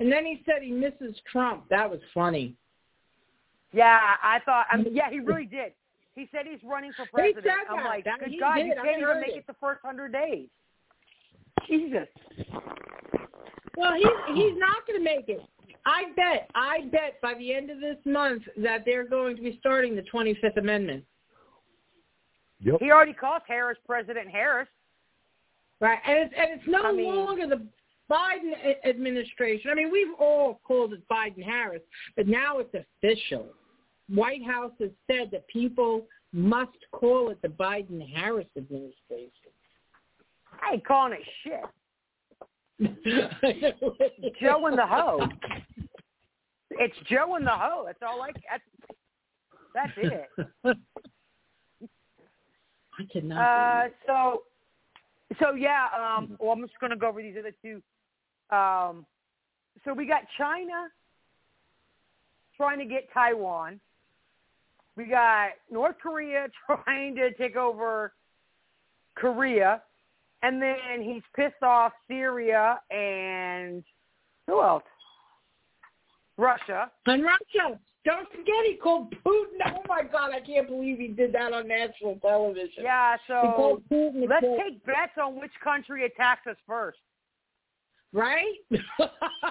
That was funny. Yeah, I thought, he really did. He said he's running for president. I'm like, good God, you can't even make it the first 100 days. Jesus. Well, he's not going to make it. I bet by the end of this month that they're going to be starting the 25th Amendment. Yep. He already calls Harris President Harris. Right, and it's no longer the Biden administration. I mean, we've all called it Biden-Harris, but now it's official. White House has said that people must call it the Biden-Harris administration. I ain't calling it shit. Joe and the Ho. It's Joe and the Ho. That's all that's it. I cannot. So yeah. Well, I'm just going to go over these other two. So we got China trying to get Taiwan. We got North Korea trying to take over Korea. And then he's pissed off Syria and who else? Russia. And Russia. Don't forget he called Putin. Oh, my God, I can't believe he did that on national television. Yeah, so let's take bets on which country attacks us first. Right? But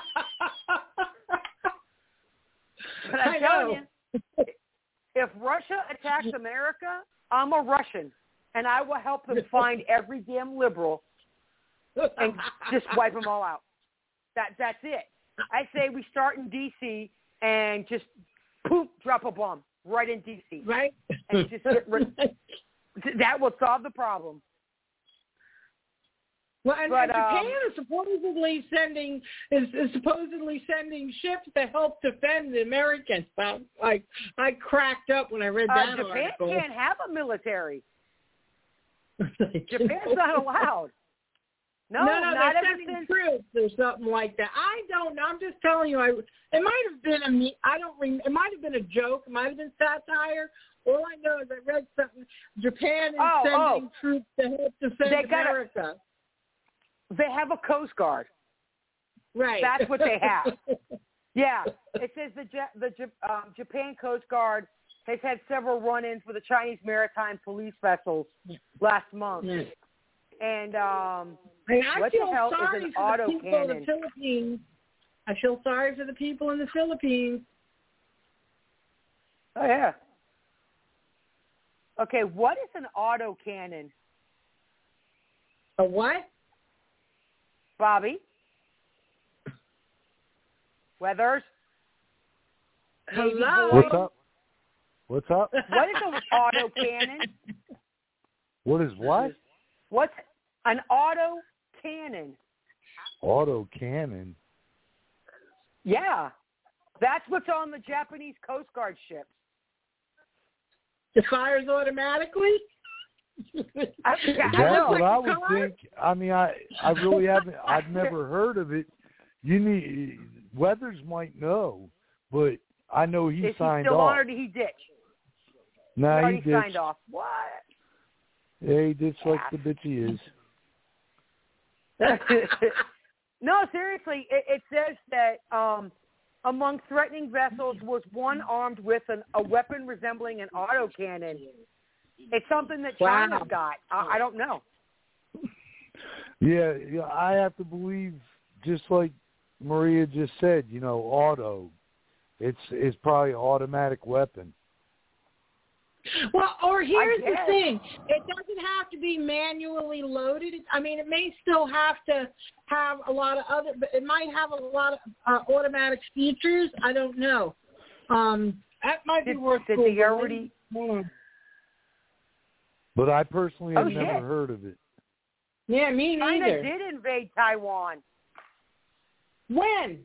I'm telling you, if Russia attacks America, I'm a Russian. And I will help them find every damn liberal and just wipe them all out. That's it. I say we start in D.C. and just poof, drop a bomb right in D.C. Right? And just get rid. That will solve the problem. Well, and Japan is supposedly sending ships to help defend the Americans. I cracked up when I read that Japan article. Can't have a military. Japan's not allowed. No, not they're sending troops or something like that. I don't know. I'm just telling you. It might have been it might have been a joke. It might have been satire. All I know is I read something. Japan is sending troops to help defend America. They have a Coast Guard. Right. That's what they have. Yeah. It says the Japan Coast Guard has had several run-ins with the Chinese maritime police vessels last month. Yes. And what the hell is an autocannon? I feel sorry for the people in the Philippines. Oh, yeah. Okay, what is an autocannon? A what? Bobby? Weathers? Hello? What's up? What is an autocannon? What is what? What's an autocannon? Autocannon? Yeah. That's what's on the Japanese Coast Guard ships. It fires automatically? That's what I would think. I mean, I really haven't. I've never heard of it. Weathers might know, but I know he Is signed he still off. on or did he ditch? No, he he already ditched. signed off. What? Yeah, he ditched like the bitch he is. No, seriously, it says that among threatening vessels was one armed with a weapon resembling an autocannon. It's something that China's got. I don't know. Yeah, I have to believe, just like Maria just said, auto. It's probably an automatic weapon. Well, or here's the thing. It doesn't have to be manually loaded. I mean, it may still have to have a lot of other, but it might have a lot of automatic features. I don't know. That might be worth Did they already? But I personally have never heard of it. Yeah, me neither. China did invade Taiwan. When?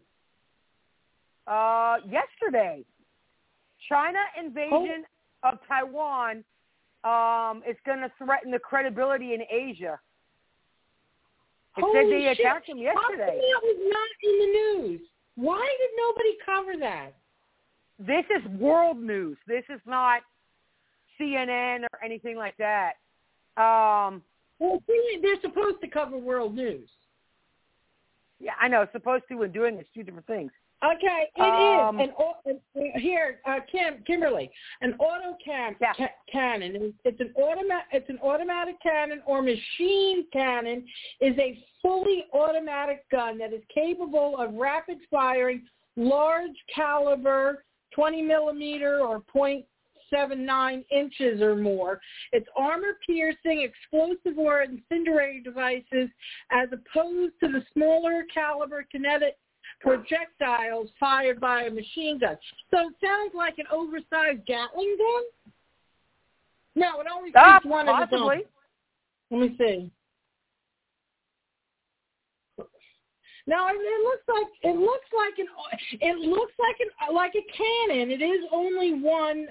Yesterday. China invasion of Taiwan is going to threaten the credibility in Asia. It said they attacked them yesterday. How come that was not in the news? Why did nobody cover that? This is world news. This is not CNN or anything like that. Well, they're supposed to cover world news. Yeah, I know. Supposed to and doing is two different things. Okay, it is. Here, Kimberly, an cannon. It's an automatic cannon or machine cannon is a fully automatic gun that is capable of rapid firing, large caliber, 20 millimeter or .79 inches or more. It's armor-piercing, explosive or incendiary devices as opposed to the smaller caliber kinetic projectiles fired by a machine gun. So it sounds like an oversized Gatling gun? No, it only shoots one of its own. Let me see. No, it looks like a cannon. It is only one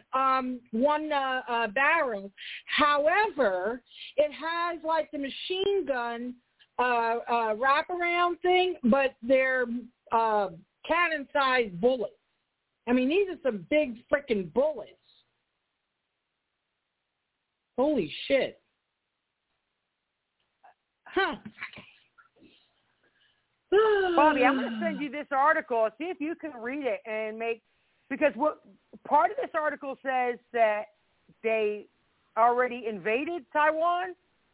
barrel. However, it has like the machine gun wraparound thing, but they're cannon-sized bullets. I mean, these are some big freaking bullets. Holy shit. Huh. Bobby, I'm going to send you this article. See if you can read it and because what part of this article says that they already invaded Taiwan.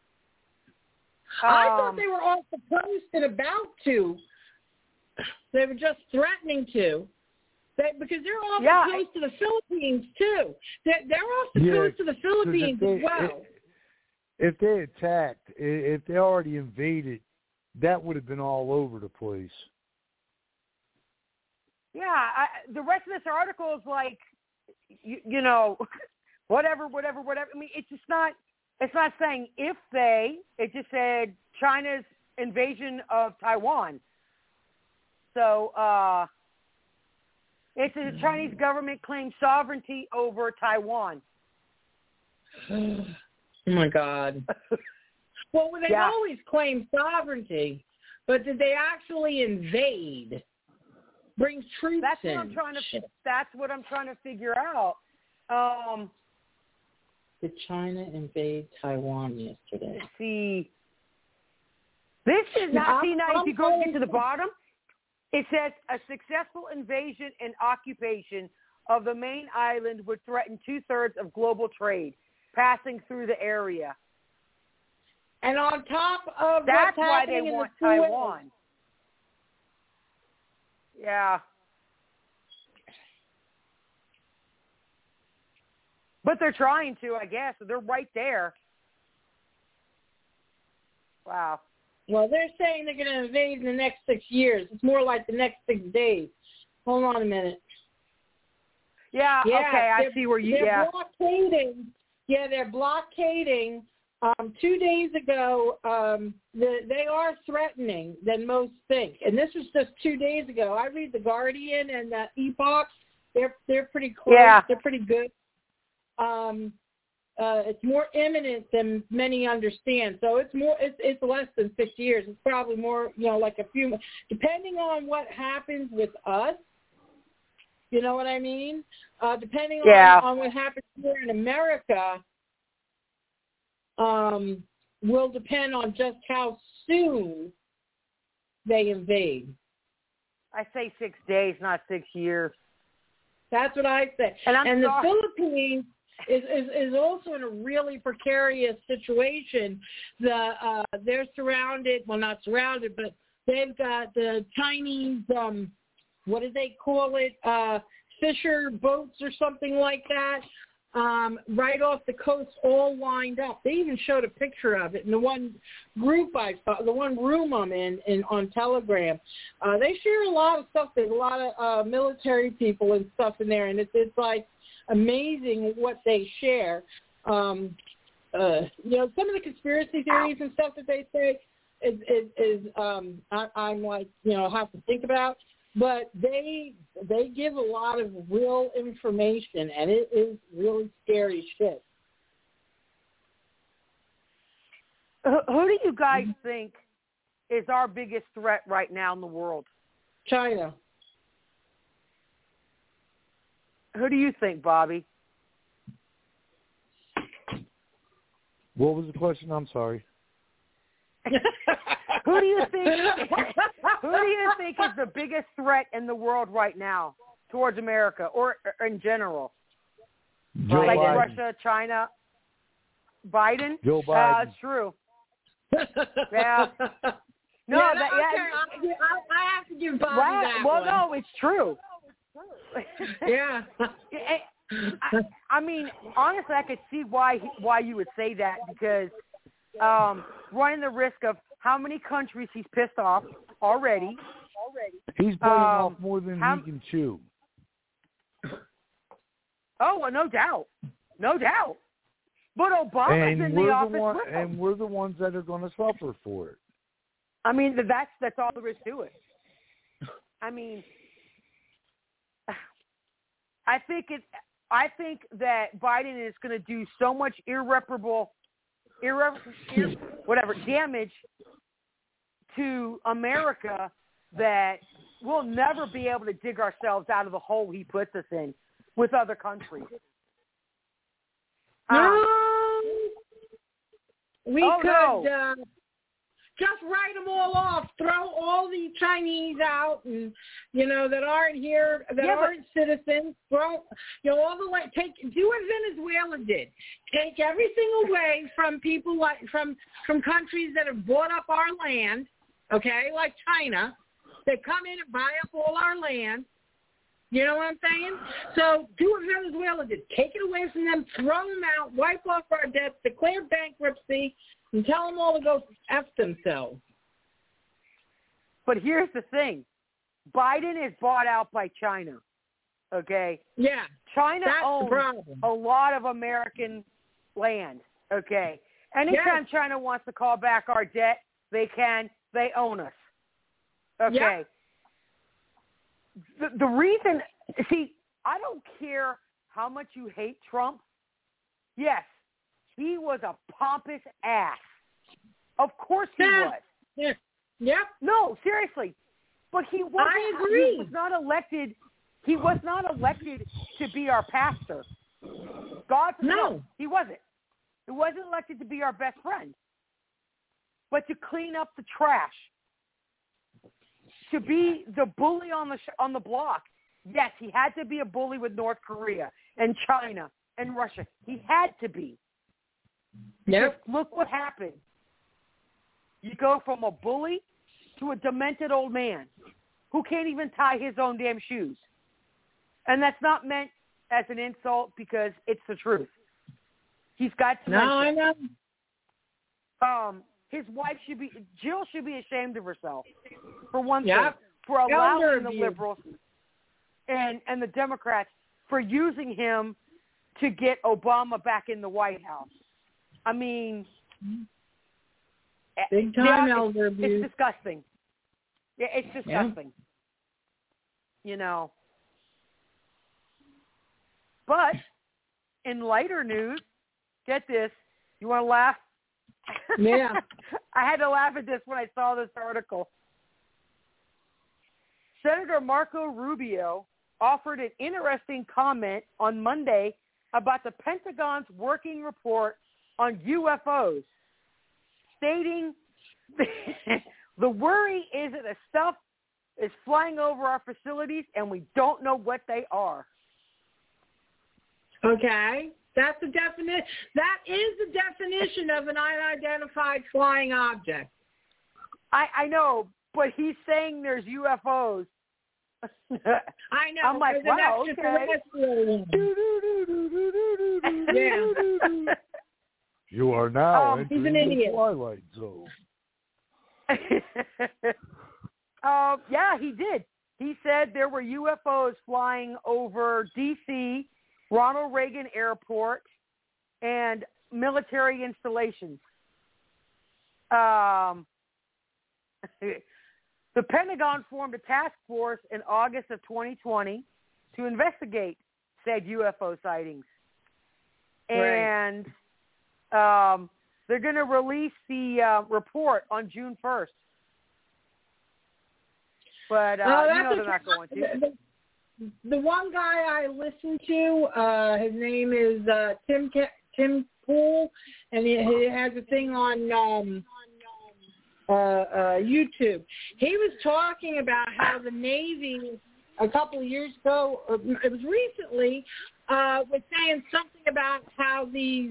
I thought they were all supposed and about to. They were just threatening to. Because they're all supposed to the Philippines, too. They're all supposed to the Philippines as well. If they attacked, if they already invaded, that would have been all over the place. Yeah, the rest of this article is like, whatever. I mean, it's not saying if they, it just said China's invasion of Taiwan. So it says the Chinese government claims sovereignty over Taiwan. Oh, my God. Well, they've always claimed sovereignty, but did they actually invade? Bring troops in? That's what I'm trying to figure out. Did China invade Taiwan yesterday? Let's see. This is not. See, now if you go to the bottom, it says a successful invasion and occupation of the main island would threaten 2/3 of global trade passing through the area. And on top of that's what's why they happening want in the Taiwan. Yeah. But they're trying to, I guess. They're right there. Wow. Well, they're saying they're going to invade in the next 6 years. It's more like the next 6 days. Hold on a minute. Yeah, okay, I see where you... They're blockading. Yeah, they're blockading. 2 days ago, they are threatening than most think. And this was just 2 days ago. I read The Guardian and the Epoch. They're pretty close. Yeah. They're pretty good. It's more imminent than many understand. So it's less than 6 years. It's probably more, like a few, depending on what happens with us, You know what I mean? Depending on what happens here in America, will depend on just how soon they invade. I say 6 days, not 6 years. That's what I say. And the Philippines is also in a really precarious situation. They're surrounded, well, not surrounded, but they've got the Chinese, what do they call it, fisher boats or something like that, right off the coast, all lined up. They even showed a picture of it in the one group I saw, the one room I'm in on Telegram. They share a lot of stuff. There's a lot of military people and stuff in there, and it's like amazing what they share. Some of the conspiracy theories and stuff that they say I'm like, have to think about. But they give a lot of real information, and it is really scary shit. Who do you guys think is our biggest threat right now in the world? China. Who do you think, Bobby? What was the question? I'm sorry. Who do you think is the biggest threat in the world right now towards America or in general? Joe like Biden. Russia, China, Biden? Joe Biden. That's true. Yeah. No, I have to give Bobby that well, one. no, it's true. Yeah. I mean, honestly, I could see why you would say that, because running the risk of how many countries he's pissed off already. He's biting off more than he can chew. Oh, well, no doubt. But Obama's in the office with him. And we're the ones that are going to suffer for it. I mean, that's all there is to it. I mean, I think that Biden is going to do so much irreparable damage to America that we'll never be able to dig ourselves out of the hole he puts us in with other countries. We could just write them all off, throw all the Chinese out, and that aren't here, aren't citizens. Throw, all the way. Do what Venezuela did. Take everything away from people from countries that have bought up our land. Okay, like China, they come in and buy up all our land. You know what I'm saying? So do what Venezuela did. Take it away from them, throw them out, wipe off our debts, declare bankruptcy, and tell them all to go F themselves. But here's the thing. Biden is bought out by China, okay? Yeah. China owns a lot of American land, okay? Anytime China wants to call back our debt, they can. They own us, okay? The reason, I don't care how much you hate Trump. Yes, he was a pompous ass. Of course he was. Yeah. Yep. No, seriously. But he wasn't. I agree. He was not elected. He was not elected to be our pastor. No, he wasn't. He wasn't elected to be our best friend, but to clean up the trash, to be the bully on the block. Yes, he had to be a bully with North Korea and China and Russia. He had to be. Yep. Look what happened. You go from a bully to a demented old man who can't even tie his own damn shoes. And that's not meant as an insult, because it's the truth. He's got dementia. No, I know. His wife Jill should be ashamed of herself, for one thing, for allowing the liberals and the Democrats for using him to get Obama back in the White House. I mean, big time elder abuse. It's disgusting. Yeah, it's disgusting. But in lighter news, get this. You want to laugh? Yeah. I had to laugh at this when I saw this article. Senator Marco Rubio offered an interesting comment on Monday about the Pentagon's working report on UFOs, stating the worry is that the stuff is flying over our facilities and we don't know what they are. Okay. That's the definition. That is the definition of an unidentified flying object. I know, but he's saying there's UFOs. I know. I'm like, wow, okay. Yeah. You are now he's an entering idiot. the Twilight Zone. Yeah, he did. He said there were UFOs flying over D.C., Ronald Reagan Airport, and military installations. The Pentagon formed a task force in August of 2020 to investigate said UFO sightings. And they're going to release the report on June 1st. But you know they're not going to. The one guy I listen to, his name is Tim Pool, and he has a thing on YouTube. He was talking about how the Navy a couple of years ago, or it was recently, was saying something about how these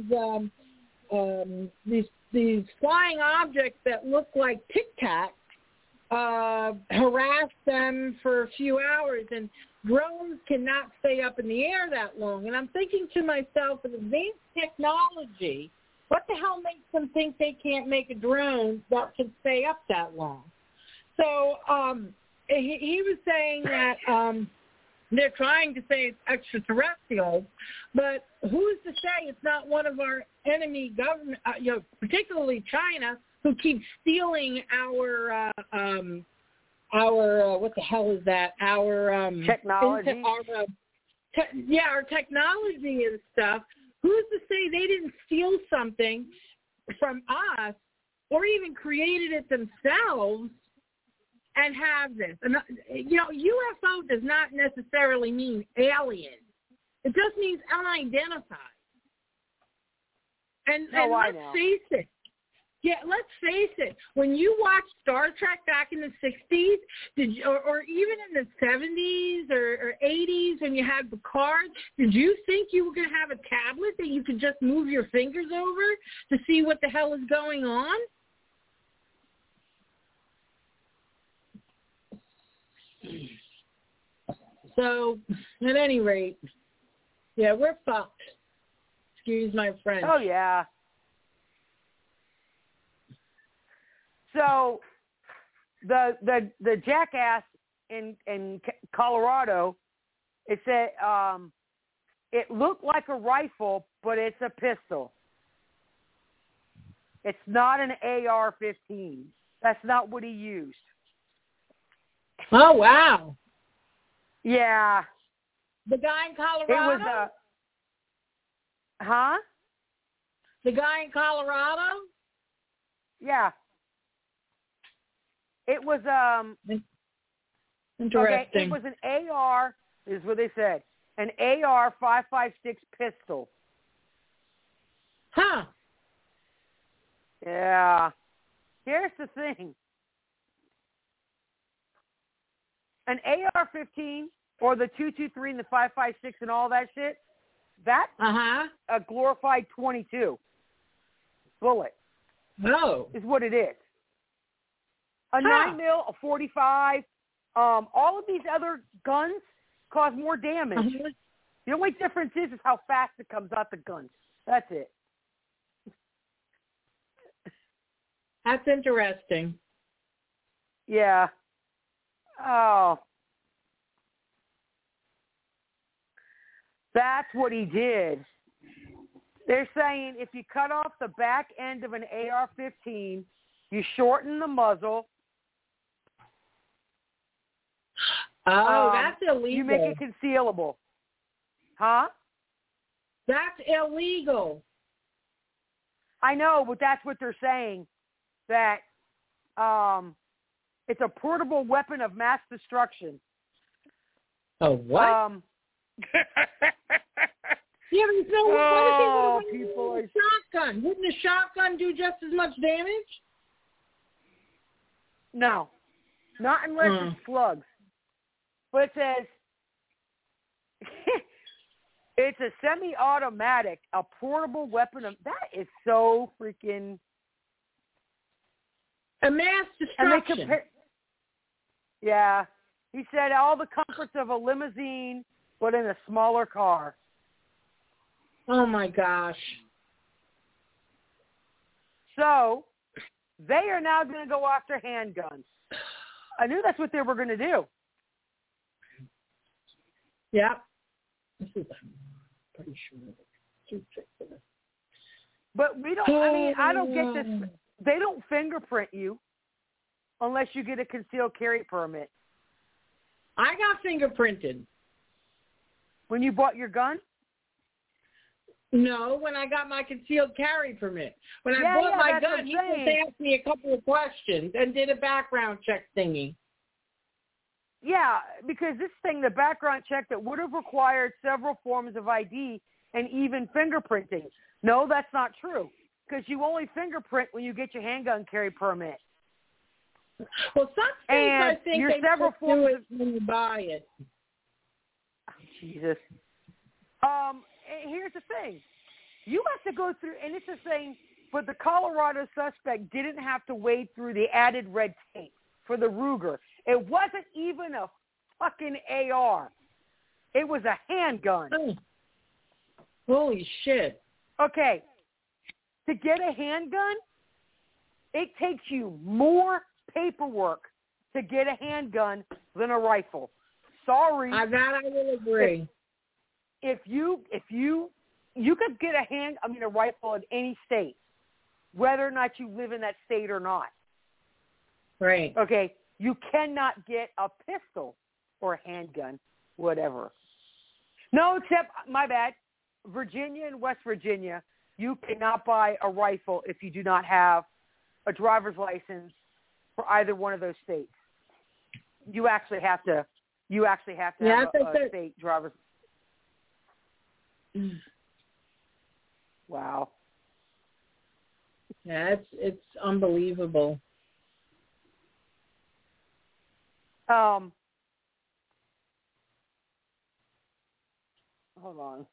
flying objects that look like Tic Tacs harass them for a few hours, and drones cannot stay up in the air that long. And I'm thinking to myself, with advanced technology, what the hell makes them think they can't make a drone that can stay up that long? So he was saying that they're trying to say it's extraterrestrial, but who's to say it's not one of our enemy government, particularly China, who keeps stealing our what the hell is that? Our technology. Our technology and stuff. Who's to say they didn't steal something from us or even created it themselves and have this? And, UFO does not necessarily mean alien. It just means unidentified. And let's face it. Yeah, let's face it. When you watched Star Trek back in the 60s, or even in the 70s or 80s when you had Picard, did you think you were going to have a tablet that you could just move your fingers over to see what the hell is going on? So, at any rate, yeah, we're fucked. Excuse my French. Oh, yeah. So the jackass in Colorado, it said it looked like a rifle, but it's a pistol. It's not an AR-15. That's not what he used. Oh, wow. Yeah. The guy in Colorado? It was huh? The guy in Colorado? Yeah. It was interesting. Okay, it was an AR, is what they said. An AR-556 pistol. Huh. Yeah. Here's the thing. An AR-15 or the 223 and the 556 and all that shit, that's a glorified .22 bullet. No. Is what it is. A 9mm, a 45, all of these other guns cause more damage. The only difference is how fast it comes out the guns. That's it. That's interesting. Yeah. Oh. That's what he did. They're saying if you cut off the back end of an AR-15, you shorten the muzzle. Oh, that's illegal. You make it concealable. Huh? That's illegal. I know, but that's what they're saying, that it's a portable weapon of mass destruction. Oh, what? Yeah, but no, what if he would have a shotgun? Wouldn't a shotgun do just as much damage? No, not unless it's slugs. But it says it's a semi-automatic, a portable weapon. That is so freaking... A mass destruction. Yeah. He said all the comforts of a limousine, but in a smaller car. Oh, my gosh. So they are now going to go after handguns. I knew that's what they were going to do. Yeah. This is pretty sure. But we don't, I mean, I don't get this. They don't fingerprint you unless you get a concealed carry permit. I got fingerprinted. When you bought your gun? No, when I got my concealed carry permit. When I bought my gun, he just asked me a couple of questions and did a background check thingy. Yeah, because this thing, the background check that would have required several forms of ID and even fingerprinting. No, that's not true, because you only fingerprint when you get your handgun carry permit. Well, some states I think they just do it when you buy it. Oh, Jesus. Here's the thing. You have to go through, and it's the thing, but the Colorado suspect didn't have to wade through the added red tape for the Ruger. It wasn't even a fucking AR. It was a handgun. Oh. Holy shit. Okay. To get a handgun, it takes you more paperwork to get a handgun than a rifle. Sorry. That I will agree. If you could get a rifle in any state, whether or not you live in that state or not. Right. Okay. You cannot get a pistol or a handgun, whatever. No, except, my bad, Virginia and West Virginia, you cannot buy a rifle if you do not have a driver's license for either one of those states. You actually have to have a state driver's. Wow. Yeah, it's unbelievable. Hold on.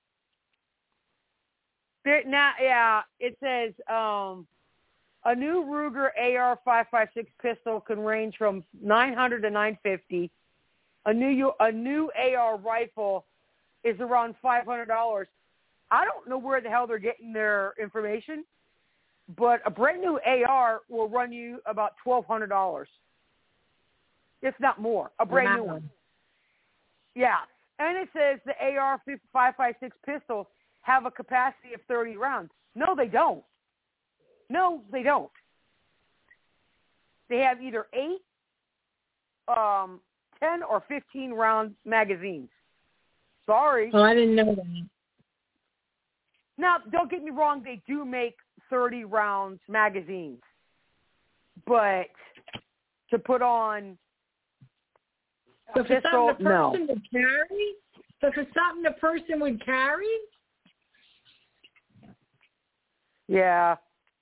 It says a new Ruger AR-556 pistol can range from $900 to $950. A new AR rifle is around $500. I don't know where the hell they're getting their information, but a brand new AR will run you about $1,200, if not more. A brand new one. Yeah, and it says the AR-556 pistols have a capacity of 30 rounds. No, they don't. They have either 8, 10, or 15 round magazines. Sorry. Oh, I didn't know that. Now, don't get me wrong, they do make 30 rounds magazines. But to put on a pistol, no. Would carry? So for something the person would carry? Yeah.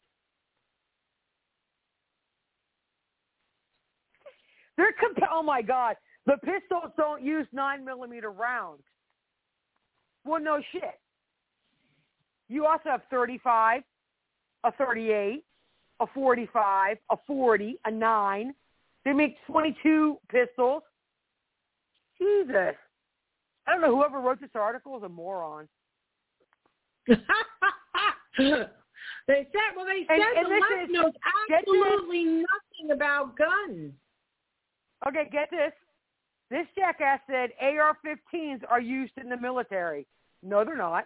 Oh, my God. The pistols don't use 9mm rounds. Well, no shit. You also have 35, a 38, a 45, a 40, a 9. They make 22 pistols. Jesus. I don't know. Whoever wrote this article is a moron. They said the left knows absolutely nothing about guns. Okay, get this. This jackass said AR-15s are used in the military. No, they're not.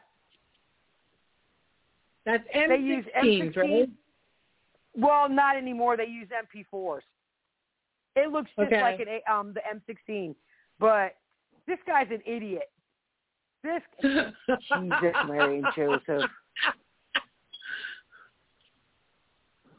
That's M16s, they use M16s, right? Well, not anymore. They use MP4s. It looks just like the M16, but this guy's an idiot. Jesus, Mary and Joseph.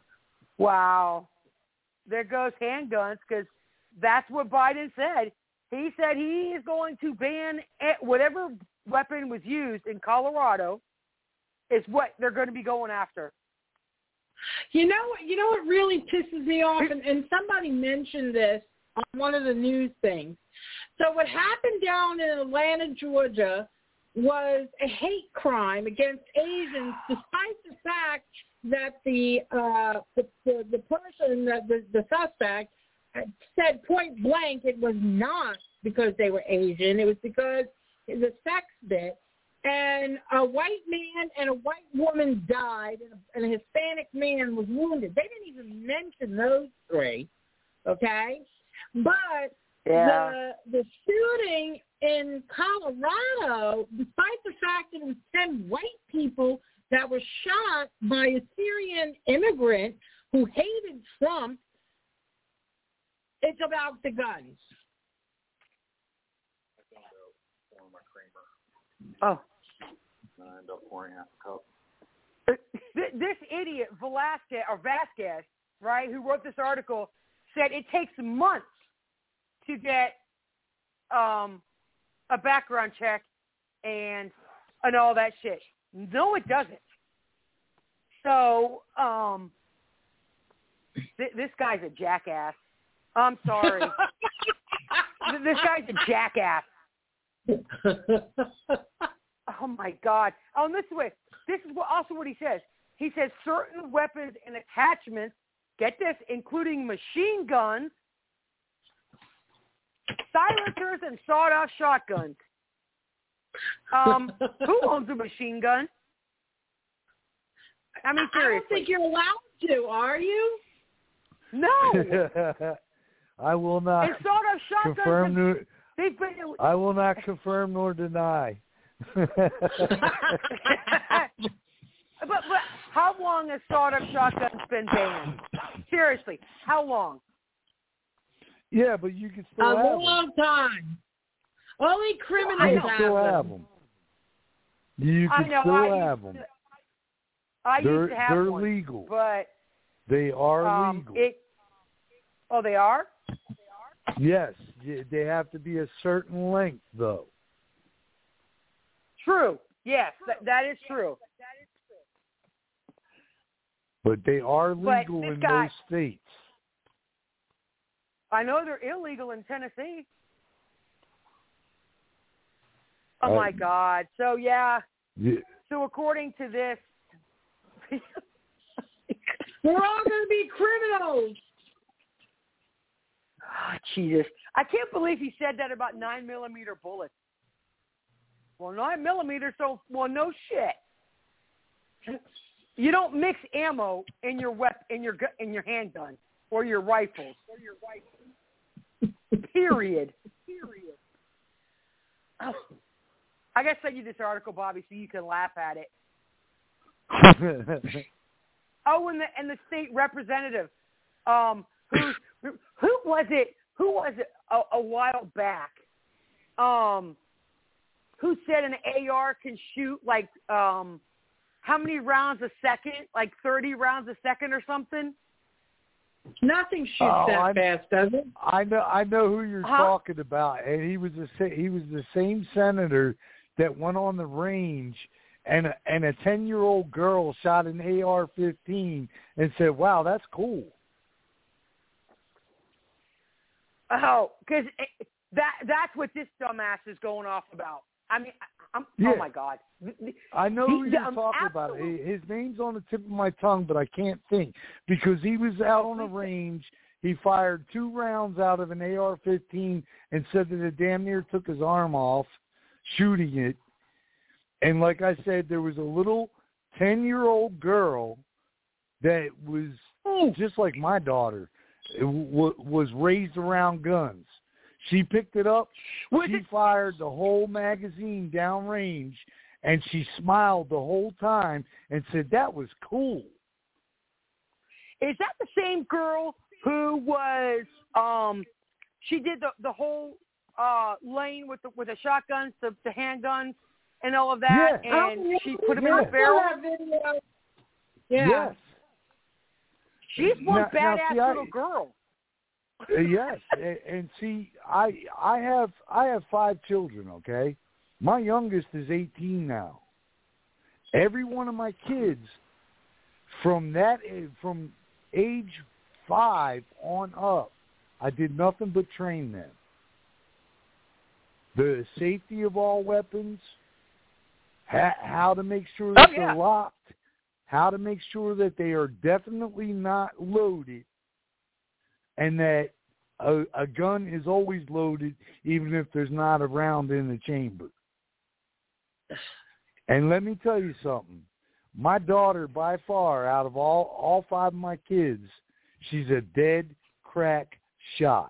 Wow. There goes handguns, because that's what Biden said. He said he is going to ban whatever weapon was used in Colorado is what they're going to be going after. You know what really pisses me off, and somebody mentioned this on one of the news things. So what happened down in Atlanta, Georgia, was a hate crime against Asians, despite the fact that the person, the suspect, said point blank it was not because they were Asian. It was because the sex bit. And a white man and a white woman died, and a Hispanic man was wounded. They didn't even mention those three, okay? But the shooting in Colorado, despite the fact that it was 10 white people that were shot by a Syrian immigrant who hated Trump, it's about the guns. Oh. I end up pouring half a cup. This idiot, Vasquez, right, who wrote this article, said it takes months to get a background check and all that shit. No, it doesn't. So, this guy's a jackass. I'm sorry. This guy's a jackass. Oh, my God. Oh, this is also what he says. He says certain weapons and attachments, get this, including machine guns, silencers, and sawed-off shotguns. Who owns a machine gun? I mean, seriously. I don't think you're allowed to, are you? No. I will not confirm. I will not confirm nor deny. but how long has sawed-off shotguns been banned? Seriously, how long? Yeah, but you can still have them. A long time. Only criminals have them. You can still have them. I used to have they're one, legal. But they are legal. They are? Yes, they have to be a certain length, though. True. Yes, that is true. But they are legal in those states. I know they're illegal in Tennessee. Oh, my God. So, yeah. So, according to this, we're all going to be criminals. Oh, Jesus. I can't believe he said that about 9mm bullets. Well, 9mm, so, no shit. You don't mix ammo in your in your handgun or your rifles. Period. Oh, I gotta send you this article, Bobby, so you can laugh at it. And the state representative, who was it? Who was it a while back? Who said an AR can shoot like how many rounds a second? Like 30 rounds a second or something? Nothing shoots that fast, does it? I know who you're talking about, and he was the same senator that went on the range, and a 10-year-old girl shot an AR-15 and said, "Wow, that's cool." Oh, because that's what this dumbass is going off about. I mean, oh my God! I know who you're talking about. His name's on the tip of my tongue, but I can't think because he was out on the range. He fired 2 rounds out of an AR-15 and said that it damn near took his arm off shooting it. And like I said, there was a little 10-year-old girl that was just like my daughter. It was raised around guns. She picked it up. She fired the whole magazine downrange, and she smiled the whole time and said, "That was cool." Is that the same girl who was? She did the whole lane with the shotguns, the handguns, and all of that, and she put them in the barrel. Yeah. Yes. She's one badass little girl. Yes, and see, I have 5 children. Okay, my youngest is 18 now. Every one of my kids from age 5 on up, I did nothing but train them. The safety of all weapons, how to make sure that they're locked, how to make sure that they are definitely not loaded, and that a gun is always loaded even if there's not a round in the chamber. And let me tell you something. My daughter, by far, out of all 5 of my kids, she's a dead crack shot.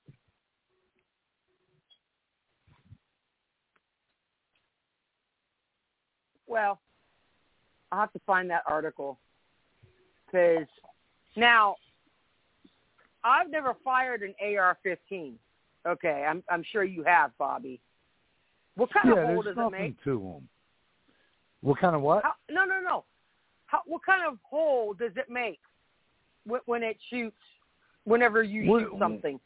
Well, I'll have to find that article. Because now, I've never fired an AR-15. Okay, I'm sure you have, Bobby. What kind of hole does it make? Yeah, there's nothing to them. What kind of what? No. What kind of hole does it make when it shoots, whenever you shoot something?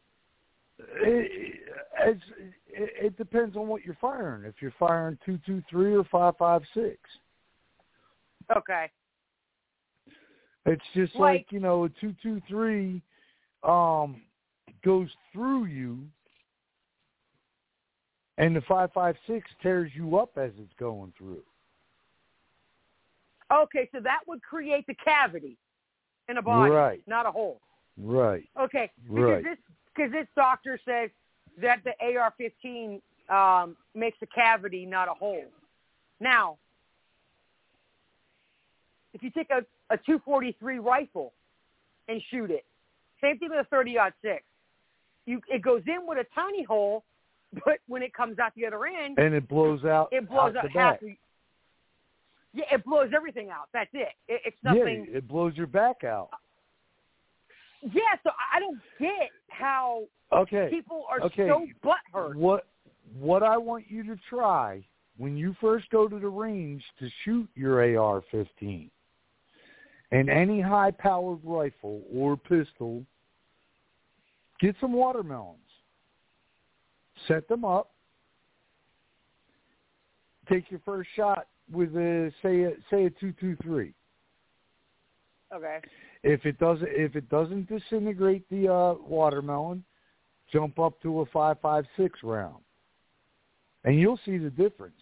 It depends on what you're firing. If you're firing .223 or .556. Okay. It's just like a .223 goes through you, and the .556 tears you up as it's going through. Okay, so that would create the cavity in a body, right, not a hole. Right. Okay, right. Because this doctor says that the AR-15 makes a cavity, not a hole. Now, if you take a .243 rifle and shoot it, same thing with a 30-06. It goes in with a tiny hole, but when it comes out the other end, and it blows out. It blows out half. Yeah, it blows everything out. That's it. It's nothing. Yeah, it blows your back out. Yeah, so I don't get how people are so butthurt. What I want you to try when you first go to the range to shoot your AR-15 and any high-powered rifle or pistol, get some watermelons. Set them up. Take your first shot with say a .223. Okay. If it doesn't disintegrate the watermelon, jump up to a .556 round, and you'll see the difference.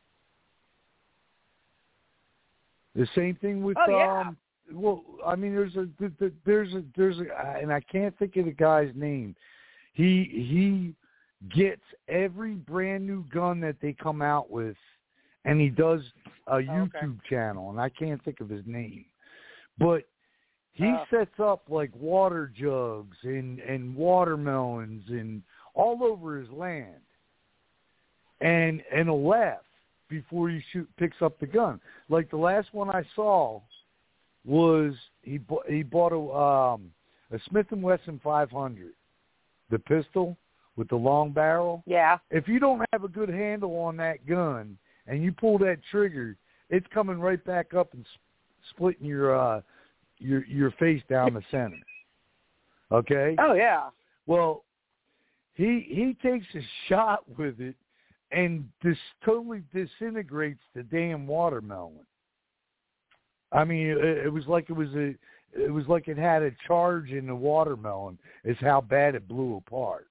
The same thing with well, I mean, there's a, and I can't think of the guy's name. He gets every brand new gun that they come out with, and he does a YouTube channel, and I can't think of his name, but he sets up like water jugs and watermelons and all over his land, and he'll laugh before he picks up the gun. Like the last one I saw was he bought a Smith & Wesson 500, the pistol with the long barrel. Yeah. If you don't have a good handle on that gun and you pull that trigger, it's coming right back up and splitting your face down the center. Okay? Oh yeah. Well, he takes a shot with it and totally disintegrates the damn watermelon. I mean, it was like it had a charge in the watermelon. Is how bad it blew apart.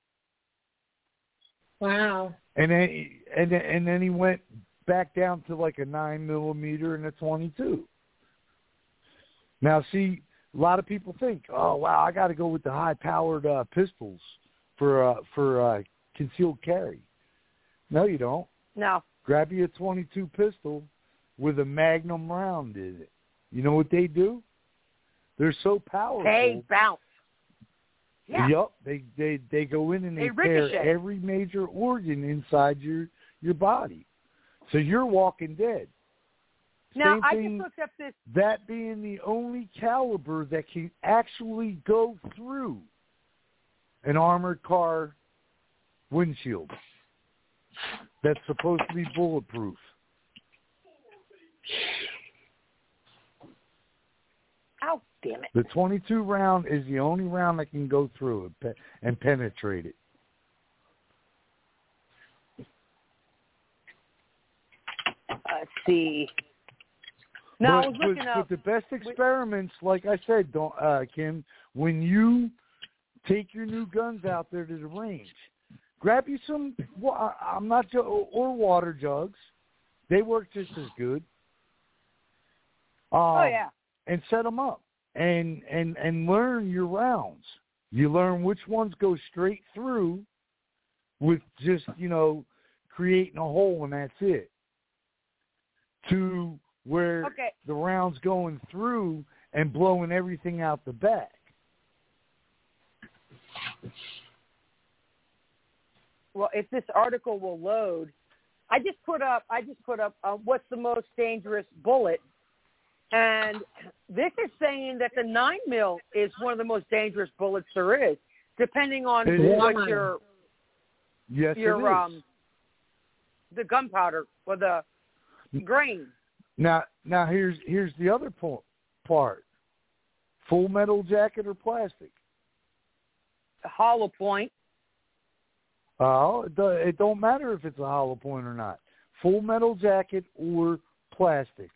Wow. And then he went back down to like a 9mm and a .22. Now, see, a lot of people think, oh wow, I got to go with the high-powered pistols for concealed carry. No, you don't. No. Grab you a .22 pistol with a Magnum round in it. You know what they do? They're so powerful. They bounce. Yeah. Yup. They go in and they tear every major organ inside your body. So you're walking dead. Now, I just looked up this. That being the only caliber that can actually go through an armored car windshield that's supposed to be bulletproof. Ow. Damn it. The 22 round is the only round that can go through it and penetrate it. Let's see. No, I was looking up. But the best experiments, like I said, Kim, when you take your new guns out there to the range, grab you some. I'm not or water jugs. They work just as good. And set them up and learn your rounds. You learn which ones go straight through with just, creating a hole and that's it. To where the round's going through and blowing everything out the back. Well, if this article will load, I just put up what's the most dangerous bullet. And this is saying that the 9mm is one of the most dangerous bullets there is, depending on what your the gunpowder or the grain. Now here's the other part. Full metal jacket or plastic? Hollow point. It don't matter if it's a hollow point or not. Full metal jacket or plastic.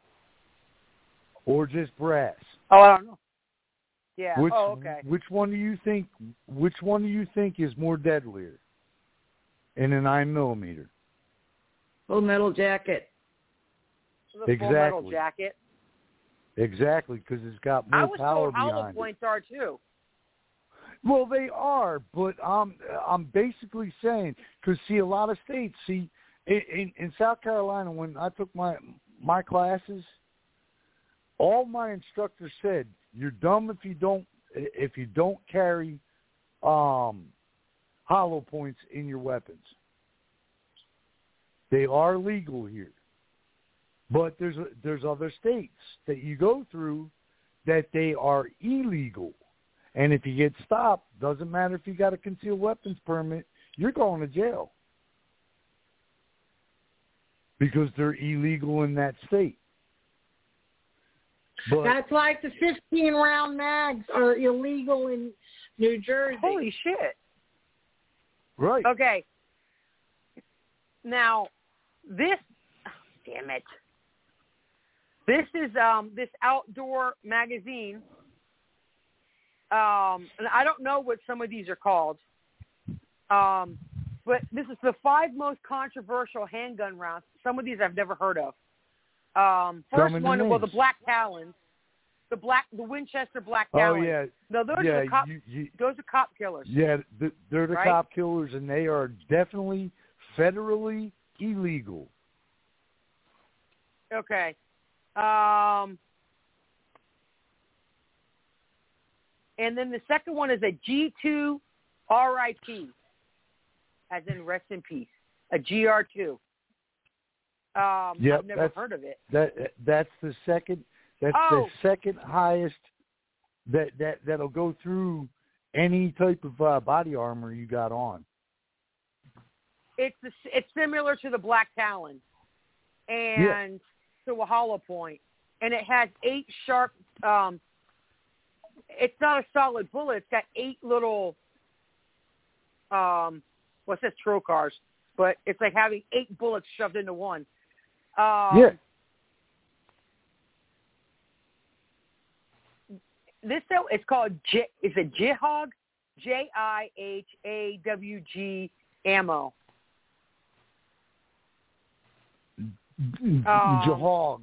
Or just brass? Oh, I don't know. Yeah. Okay. Which one do you think is more deadlier in a 9mm? Full metal jacket. The full metal jacket. Exactly, because it's got more power behind it. Hollow points are too. Well, they are, but I'm basically saying because see a lot of states in South Carolina when I took my classes. All my instructors said, "You're dumb if you don't carry hollow points in your weapons. They are legal here, but there's other states that you go through that they are illegal, and if you get stopped, doesn't matter if you got a concealed weapons permit, you're going to jail because they're illegal in that state." But that's like the 15-round mags are illegal in New Jersey. Holy shit. Right. Okay. Now, damn it. This is this outdoor magazine. And I don't know what some of these are called. But this is the 5 most controversial handgun rounds. Some of these I've never heard of. First one, the Black Talons, the Winchester Black Talons. Oh yeah, no, those are the cop. Those are cop killers. Yeah, they're the right? cop killers, and they are definitely federally illegal. Okay. And then the second one is a G2 RIP, as in rest in peace, a GR2. Yep, I've never heard of it. That's the second. That's the second highest that'll go through any type of body armor you got on. It's similar to the Black Talon, and to a hollow point, and it has 8 sharp. It's not a solid bullet. It's got 8 little. What's this? Trocars, but it's like having 8 bullets shoved into one. This it's called it's a Jihawg, JIHAWG ammo. Jihawg.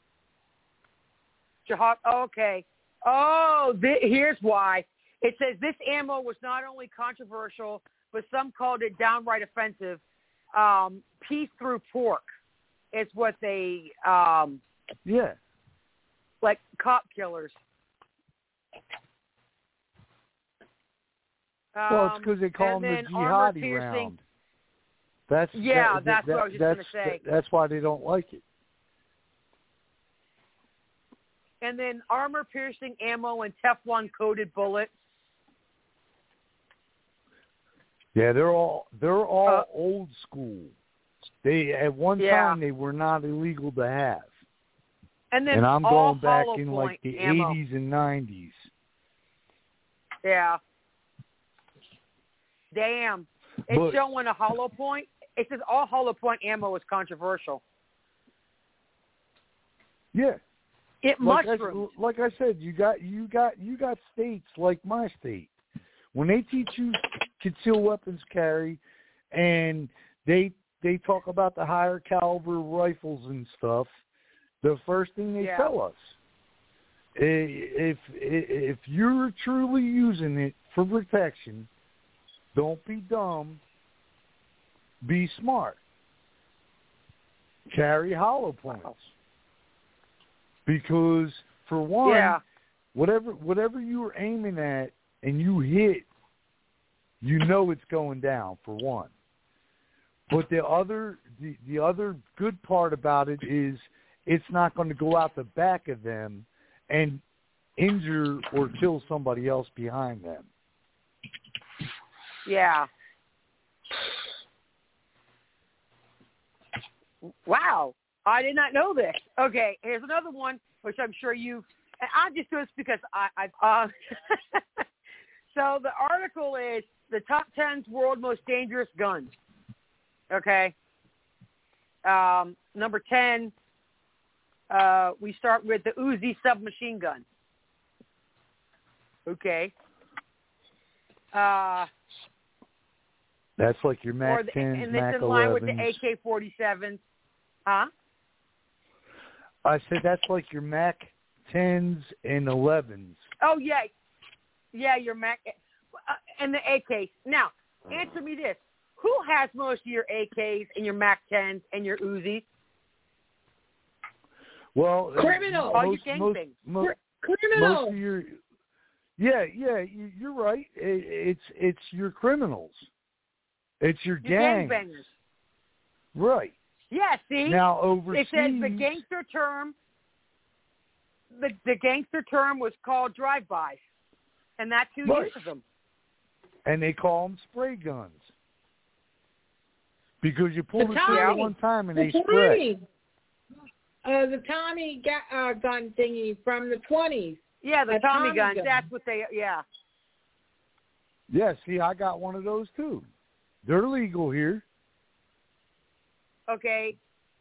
Jihawg. Okay. Oh, here's why. It says this ammo was not only controversial, but some called it downright offensive. Peace through pork. It's what they, like cop killers. Well, it's because they call them the jihadi round. That's what I was just going to say. That's why they don't like it. And then armor-piercing ammo and Teflon-coated bullets. Yeah, they're all old school. They at one time they were not illegal to have. then I'm all going back hollow in point like the ammo. 80s and 90s. Yeah. Damn. It's showing a hollow point. It says all hollow point ammo is controversial. Yeah. It mushrooms. Like I said, you got states like my state. When they teach you concealed weapons carry, and they talk about the higher caliber rifles and stuff, the first thing they tell us, if you're truly using it for protection, don't be dumb, be smart. Carry hollow points. Because for one, whatever you were aiming at and you hit, you know it's going down, for one. But the other good part about it is it's not going to go out the back of them and injure or kill somebody else behind them. Yeah. Wow. I did not know this. Okay, here's another one, which I'm sure and I just do this because I've so the article is the top 10 world most dangerous guns. Okay. Number 10, we start with the Uzi submachine gun. Okay. That's like your Mac 10s, and Mac it's in line 11s. with the AK-47s. Huh? I said that's like your Mac 10s and 11s. Oh, yeah. Yeah, your Mac and the AKs. Now, answer me this. Who has most of your AKs and your Mac 10s and your Uzis? Well, criminals. All you gangbangs. Criminals. Most of your, you're right. It's your criminals. It's your gangs. Gangbangers. Right. Yeah, see? Now, overseas, it says the gangster term, the gangster term was called drive-bys, and that's who uses them. And they call them spray guns. Because you pull the trigger one time and they spray. The Tommy gun thingy from the 20s. Yeah, the Tommy guns. That's what they, Yeah, see, I got one of those too. They're legal here. Okay.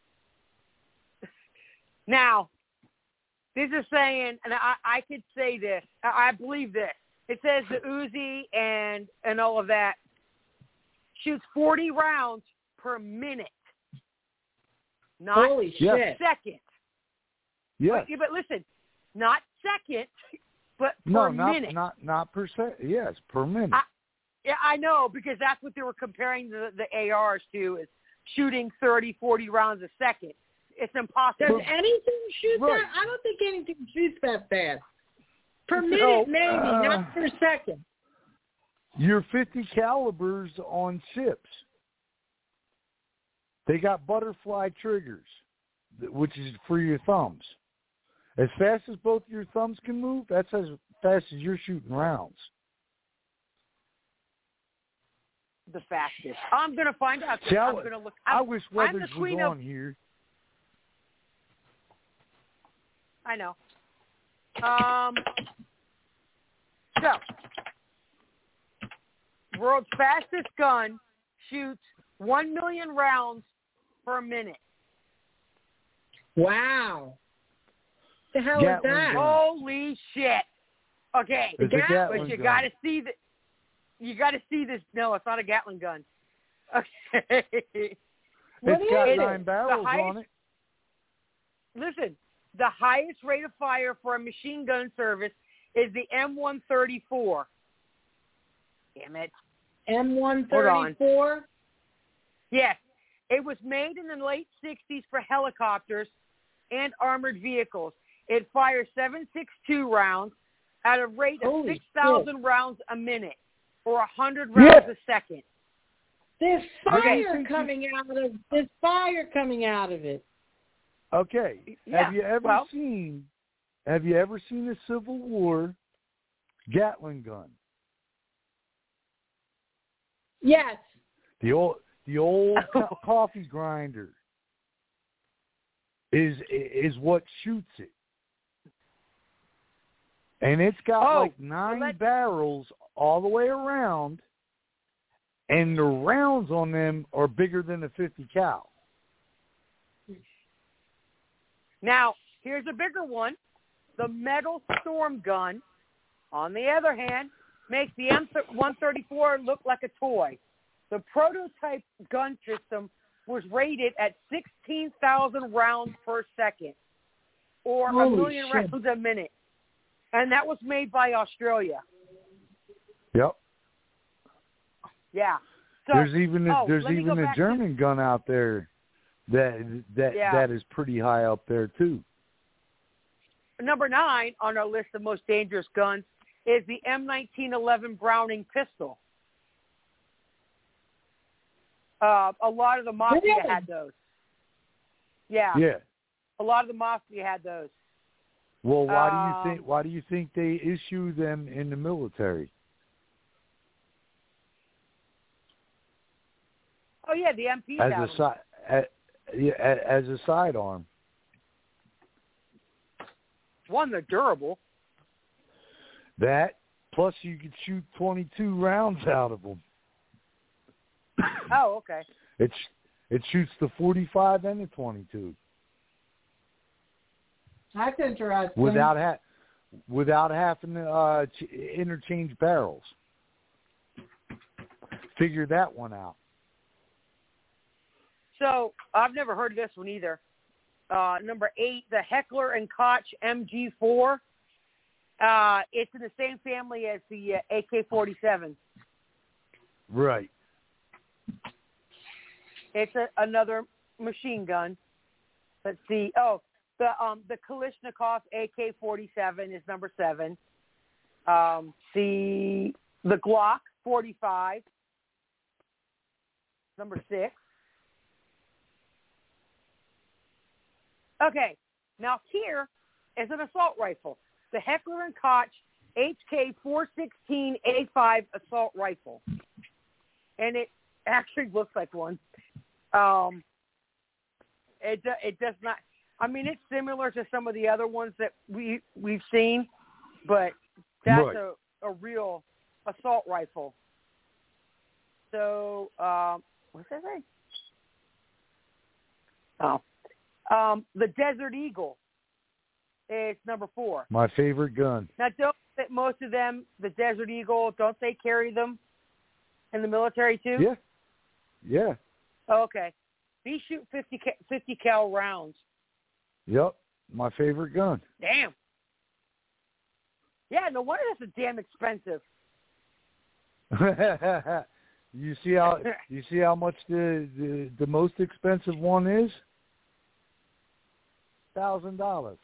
Now, this is saying, and I could say this, I believe this. It says the Uzi and all of that shoots 40 rounds per minute. Not Holy shit. second. Yeah. But listen, not second, but per minute. Not per second. Yes, per minute. I know, because that's what they were comparing the ARs to, is shooting 30, 40 rounds a second. It's impossible. Does anything shoot that? I don't think anything shoots that fast. Per minute, maybe, not per second. Your 50 calibers on ships. They got butterfly triggers, which is for your thumbs. As fast as both your thumbs can move, that's as fast as you're shooting rounds. The fastest. I'm going to find out. See, I'm going to look. I wish Weathers was queen on here. I know. So, world's fastest gun shoots 1 million rounds per minute. Wow. The hell is that? Holy shit. Okay. It's a Gatling but you gun. got to see the. You got to see this. No, it's not a Gatling gun. Okay. It's got 9 barrels on it. Listen, the highest rate of fire for a machine gun service is the M134. Damn it. M134? Yes. It was made in the late 60s for helicopters and armored vehicles. It fires 7.62 rounds at a rate of 6,000 rounds a minute, or 100 rounds a second. There's fire coming out of it. Okay. Yeah. Have you ever seen a Civil War Gatling gun? Yes. The old coffee grinder. is what shoots it. And it's got 9 barrels all the way around, and the rounds on them are bigger than a 50 cal. Now, here's a bigger one. The Metal Storm gun, on the other hand, makes the M134 look like a toy. The prototype gun system was rated at 16,000 rounds per second, or a million rounds a minute. And that was made by Australia. Yep. Yeah. So, there's even a German gun out there that is pretty high up there too. Number 9 on our list of most dangerous guns is the M1911 Browning pistol. A lot of the Mafia had those. Yeah. Yeah. A lot of the Mafia had those. Well, why do you think they issue them in the military? Oh yeah, the MPs as a sidearm. One, they're durable. That, plus you could shoot 22 rounds out of them. Oh, okay. It shoots the 45 and the 22. That's interesting. Without having to interchange barrels. Figure that one out. So I've never heard of this one either. Number 8, the Heckler & Koch MG4. It's in the same family as the AK-47. Right. It's another machine gun. Let's see. Oh, the Kalashnikov AK-47 is number 7. The Glock 45, number 6. Okay, now here is an assault rifle, the Heckler & Koch HK416A5 assault rifle, and it actually looks like one. It does not. I mean, it's similar to some of the other ones that we've seen, but that's right. a real assault rifle. So what's that say? Oh. The Desert Eagle is number 4. My favorite gun. Now, don't that most of them, the Desert Eagle, don't they carry them in the military too? Yeah. Yeah. Oh, okay. These shoot 50 cal rounds. Yep. My favorite gun. Damn. Yeah, no wonder that's damn expensive. You see how much the most expensive one is? $1,000.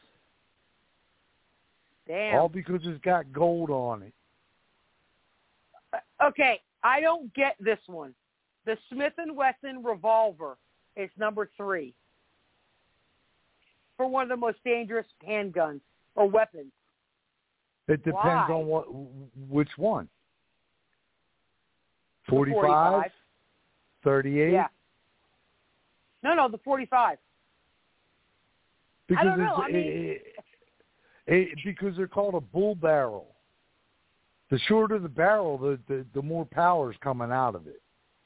Damn. All because it's got gold on it. Okay, I don't get this one. The Smith & Wesson revolver is number 3 for one of the most dangerous handguns or weapons. It depends on which one. 45? 38? Yeah. No, the 45. Because I don't know. because they're called a bull barrel. The shorter the barrel, the more power is coming out of it.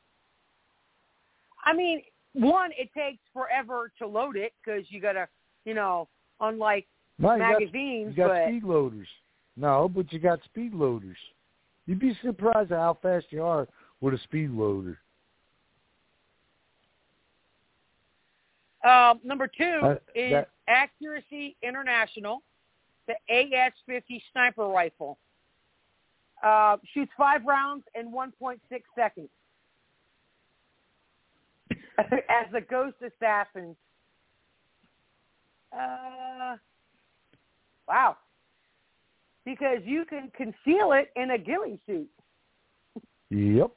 I mean, one, it takes forever to load it because you got to, unlike magazines. You got speed loaders. No, but you got speed loaders. You'd be surprised at how fast you are with a speed loader. Number 2 is Accuracy International, the AS-50 sniper rifle. Shoots 5 rounds in 1.6 seconds. As a ghost assassin. Wow. Because you can conceal it in a ghillie suit. Yep.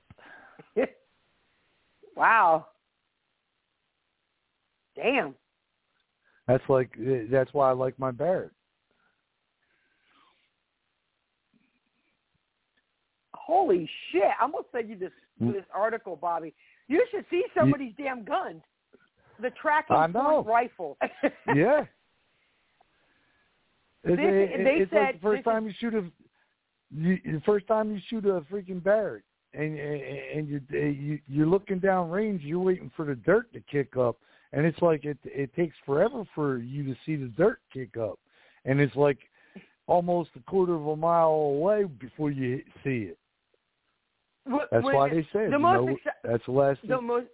Wow. Damn. That's why I like my Barrett. Holy shit. I'm going to send you this article, Bobby. You should see some of these damn guns. the tracking point rifle. Yeah. They it's said like the first time you shoot a freaking Barrett, and you're looking down range, you're waiting for the dirt to kick up, and it's like it takes forever for you to see the dirt kick up, and it's like almost a quarter of a mile away before you see it. That's why they said that's the last.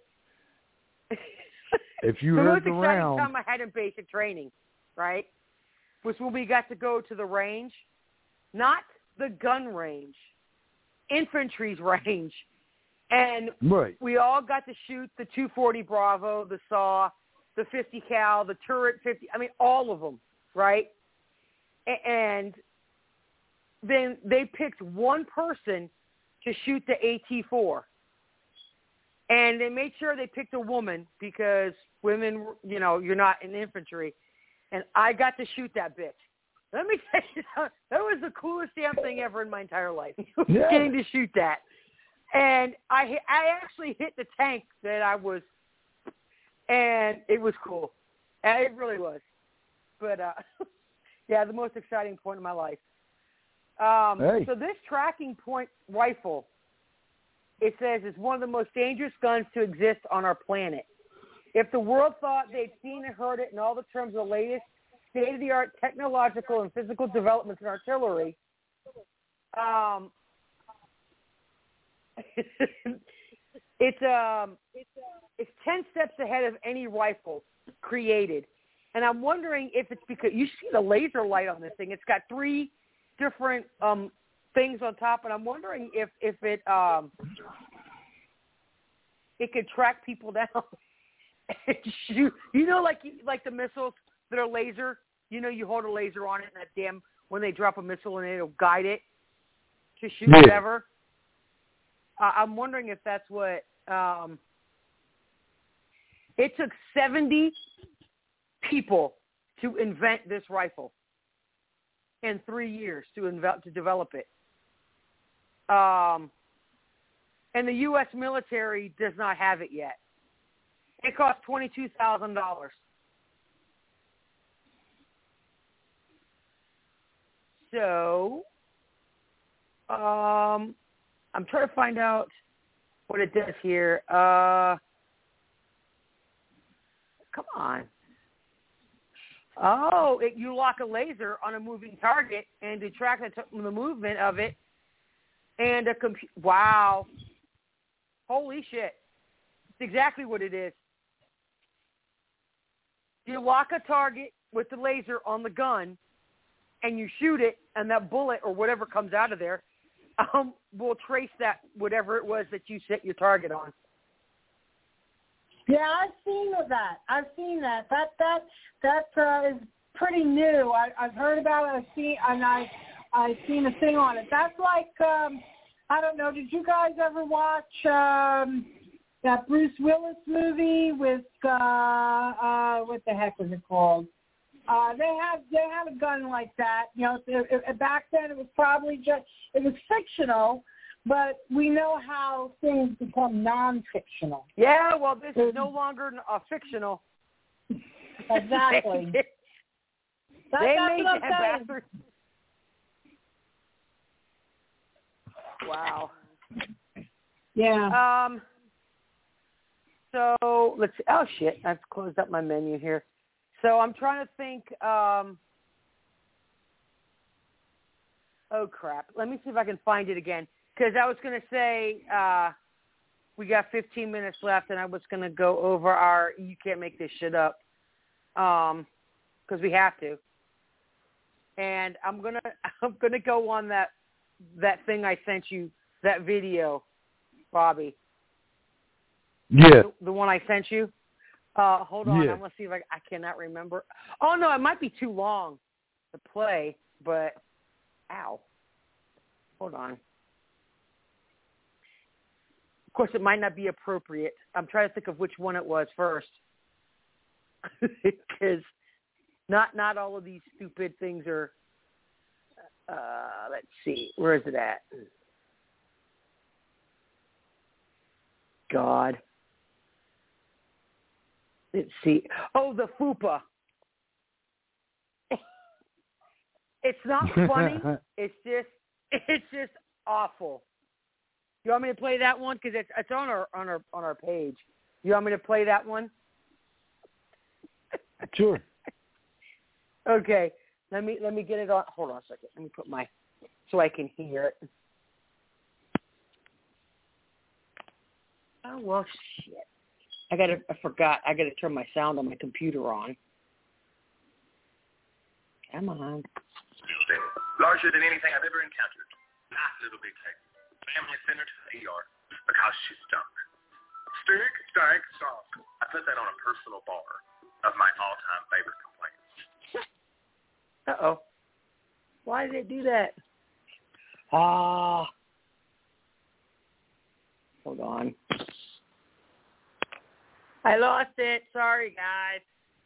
If you heard the round, most exciting time I had in basic training, right, was when we got to go to the range, not the gun range, infantry's range, and we all got to shoot the 240 Bravo, the SAW, the 50 cal, the turret 50. I mean, all of them, right? And then they picked one person to shoot the AT-4. And they made sure they picked a woman because women, you're not in infantry. And I got to shoot that bitch. Let me tell you, that was the coolest damn thing ever in my entire life, getting to shoot that. And I actually hit the tank that I was, and it was cool. And it really was. But, yeah, the most exciting point of my life. So this tracking point rifle, it says, is one of the most dangerous guns to exist on our planet. If the world thought they'd seen and heard it in all the terms of the latest state-of-the-art technological and physical developments in artillery, it's 10 steps ahead of any rifle created. And I'm wondering if it's because you see the laser light on this thing. It's got 3 different things on top, and I'm wondering if it could track people down and shoot. Like the missiles that are laser. You hold a laser on it, and when they drop a missile, and it'll guide it to shoot whatever. I'm wondering if that's what. It took 70 people to invent this rifle, in 3 years to develop it. And the U.S. military does not have it yet. It cost $22,000. So, I'm trying to find out what it does here. Come on. Oh, you lock a laser on a moving target and to track the movement of it, and wow. Holy shit. It's exactly what it is. You lock a target with the laser on the gun, and you shoot it, and that bullet or whatever comes out of there will trace that whatever it was that you set your target on. Yeah, I've seen that. That is pretty new. I've heard about it. I've seen a thing on it. That's like I don't know. Did you guys ever watch that Bruce Willis movie with what the heck was it called? They have a gun like that. Back then it was probably it was fictional. But we know how things become non-fictional. Yeah, well, this is no longer fictional. Exactly. They made that bastard. Wow. Yeah. So let's see. Oh shit! I've closed up my menu here. So I'm trying to think. Oh crap! Let me see if I can find it again. Because I was going to say we got 15 minutes left, and I was going to go over our "you can't make this shit up" because we have to. And I'm gonna go on that thing I sent you, that video, Bobby. Yeah. The one I sent you. Hold on, yeah. I'm gonna see if I cannot remember. Oh no, it might be too long to play, but ow. Hold on. Of course, it might not be appropriate. I'm trying to think of which one it was first, because not all of these stupid things are. Let's see, where is it at? God. Let's see. Oh, the FUPA. It's not funny. It's just awful. You want me to play that one? Because it's on our page. You want me to play that one? Sure. Okay. Let me get it on. Hold on a second. Let me put so I can hear it. Oh well, shit. I forgot. I gotta turn my sound on my computer on. Come on. Larger than anything I've ever encountered. Nice little big thing. Family center to the ER because she stunk. Stank. I put that on a personal bar of my all-time favorite complaints. Uh-oh. Why did it do that? Hold on. I lost it. Sorry, guys.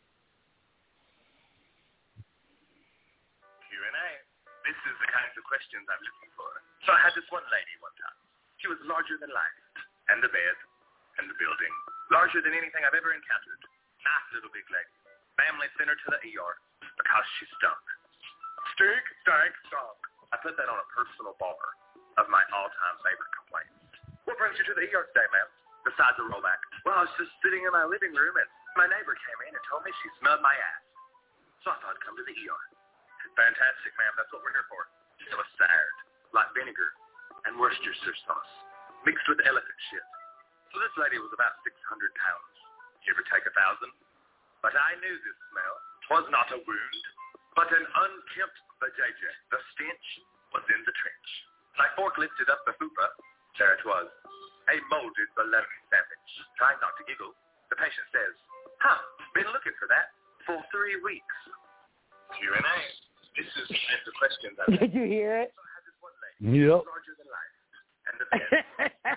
Q&A. This is the kinds of questions I'm looking for. So I had this one lady one time. She was larger than life. And the bed. And the building. Larger than anything I've ever encountered. Nice little big lady. Family sent her to the ER because she stunk. Stank. I put that on a personal bar of my all-time favorite complaints. What brings you to the ER today, ma'am? Besides a rollback. Well, I was just sitting in my living room and my neighbor came in and told me she smelled my ass. So I thought I'd come to the ER. Fantastic, ma'am. That's what we're here for. It was soured, like vinegar and Worcestershire sauce, mixed with elephant shit. So this lady was about 600 pounds, give or take 1,000. But I knew this smell. 'Twas not a wound, but an unkempt vajayjay. The stench was in the trench. I forklifted up the FUPA. There it was. A molded bologna sandwich. Trying not to giggle, the patient says, been looking for that for 3 weeks. Q&A. This is the kinds of questions I Did you hear it? So I had this one lady. Yep. Larger than life. And the bed.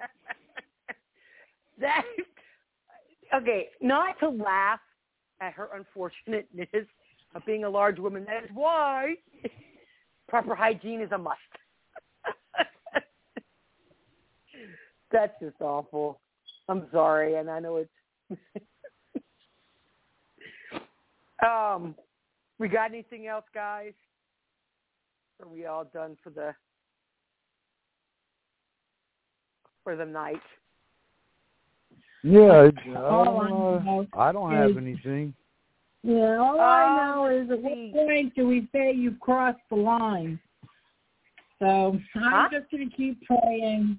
Okay, not to laugh at her unfortunateness of being a large woman. That is why proper hygiene is a must. That's just awful. I'm sorry, and I know it's... we got anything else, guys? Are we all done for the night? Yeah, I don't have anything. Yeah, all I know is at what point do we say you've crossed the line? So I'm just going to keep praying.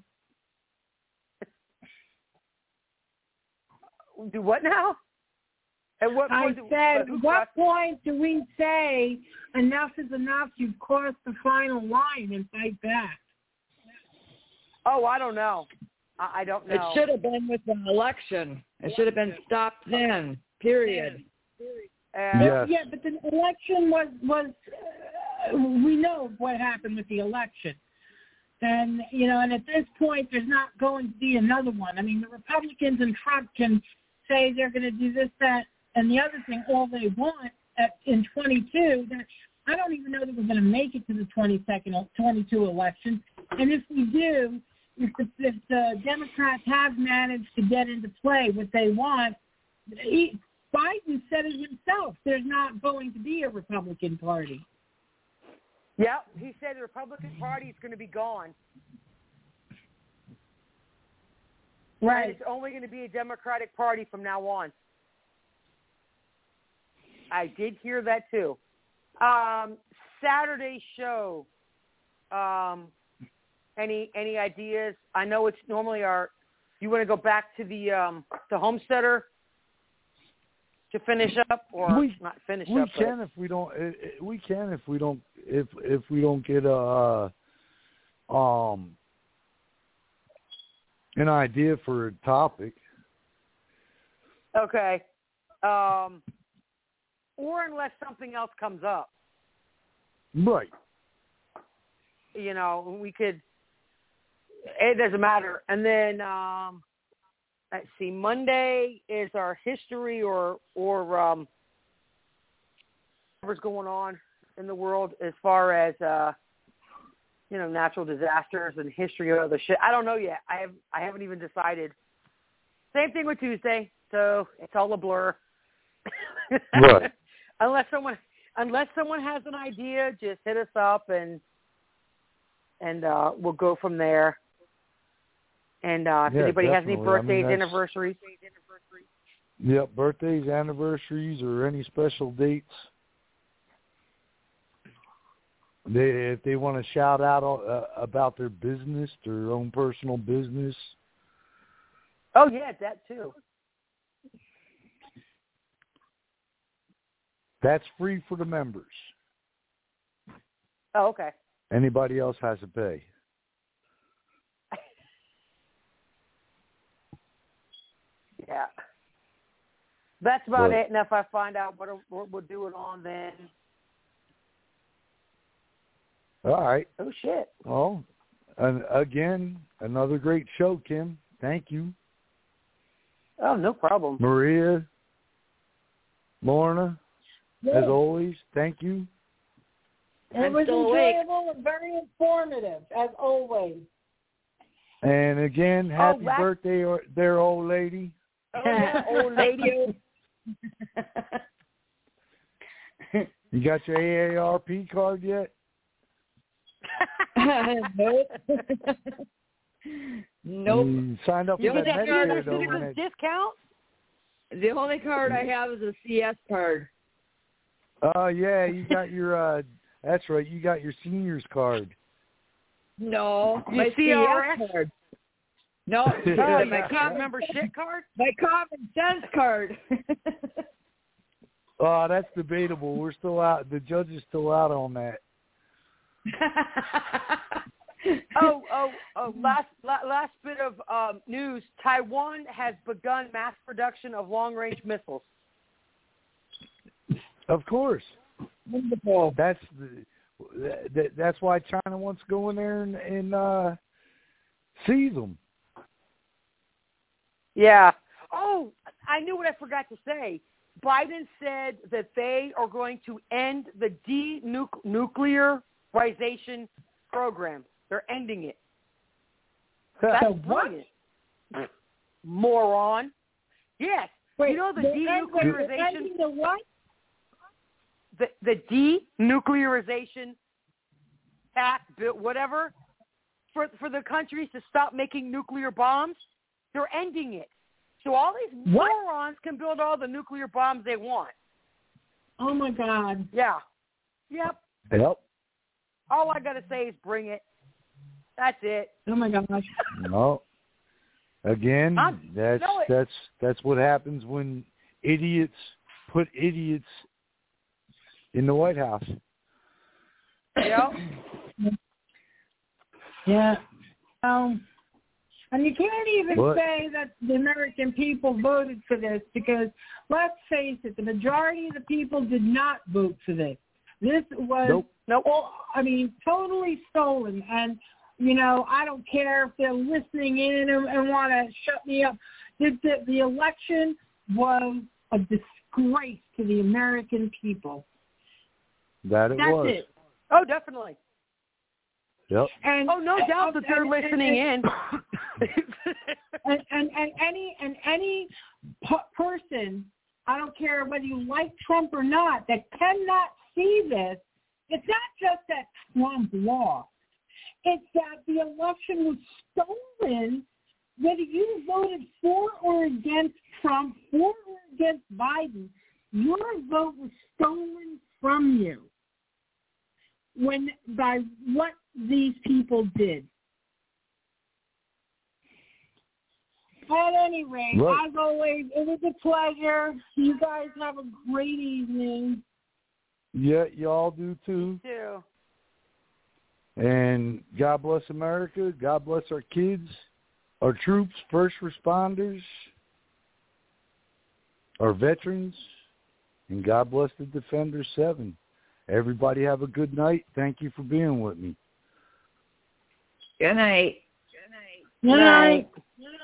Do what now? At what point? What point do we say enough is enough? You've crossed the final line and fight back. Oh, I don't know. I don't know. It should have been with the election. It should have been stopped then. Period. Yes. Yeah, but the election was we know what happened with the election. And, and at this point, there's not going to be another one. I mean, the Republicans and Trump can say they're going to do this, that, and the other thing all they want in 22. That I don't even know that we're going to make it to the 22 election. And if we do, if the Democrats have managed to get into play what they want, Biden said it himself. There's not going to be a Republican Party. Yep, he said the Republican Party is going to be gone. Right. And it's only going to be a Democratic Party from now on. I did hear that too. Saturday show. Any ideas? I know it's normally you want to go back to the Homesteader to finish up, or not finish up? We can if we don't. We can if we don't. If we don't get an idea for a topic. Okay. Or unless something else comes up. Right. We could. It doesn't matter. And then let's see. Monday is our history or whatever's going on in the world as far as natural disasters and history of other shit. I don't know yet. I haven't even decided. Same thing with Tuesday. so it's all a blur. Right. Unless someone has an idea, just hit us up and we'll go from there. And if anybody has any birthdays, anniversaries. Yep, birthdays, anniversaries, or any special dates. If they want to shout out about their business, their own personal business. Oh, yeah, that too. That's free for the members. Oh, okay. Anybody else has to pay. Yeah. That's about it. And if I find out what we'll do it on, then. All right. Oh, shit. Well, again, another great show, Kim. Thank you. Oh, no problem. Maria, Lorna, as always, thank you. It was enjoyable and very informative, as always. And again, happy birthday there, old lady. Oh, yeah, old lady. You got your AARP card yet? Nope. Nope. You signed up for that Medicare, though. Discount? The only card I have is a CS card. Oh, yeah, you got your, that's right, you got your seniors card. No, my CRS card. No, my can't remember shit card? My common sense card. Oh, that's debatable. We're still out. The judge is still out on that. Last bit of news. Taiwan has begun mass production of long-range missiles. Of course. Wonderful. That's why China wants to go in there and seize them. Yeah. Oh, I knew what I forgot to say. Biden said that they are going to end the denuclearization program. They're ending it. That's brilliant. Moron. Yes. Wait, you know the denuclearization. Ending the what? The denuclearization act, whatever, for the countries to stop making nuclear bombs. They're ending it. So all these morons can build all the nuclear bombs they want. Oh, my God. Yeah. Yep. All I got to say is bring it. That's it. Oh, my gosh. No. Again, that's what happens when idiots put idiots in the White House. Yep. Yeah. And you can't even say that the American people voted for this because, let's face it, the majority of the people did not vote for this. This was, totally stolen. And, I don't care if they're listening in and want to shut me up. The election was a disgrace to the American people. That's was. It. Oh, definitely. Yep. And no doubt that they're listening in. and any person, I don't care whether you like Trump or not, that cannot see this. It's not just that Trump lost. It's that the election was stolen. Whether you voted for or against Trump, for or against Biden, your vote was stolen from you. By what these people did. At any rate, as always, it was a pleasure. You guys have a great evening. Yeah, y'all do too. Me too. And God bless America. God bless our kids, our troops, first responders, our veterans, and God bless the Defender 7. Everybody have a good night. Thank you for being with me. Good night. Good night.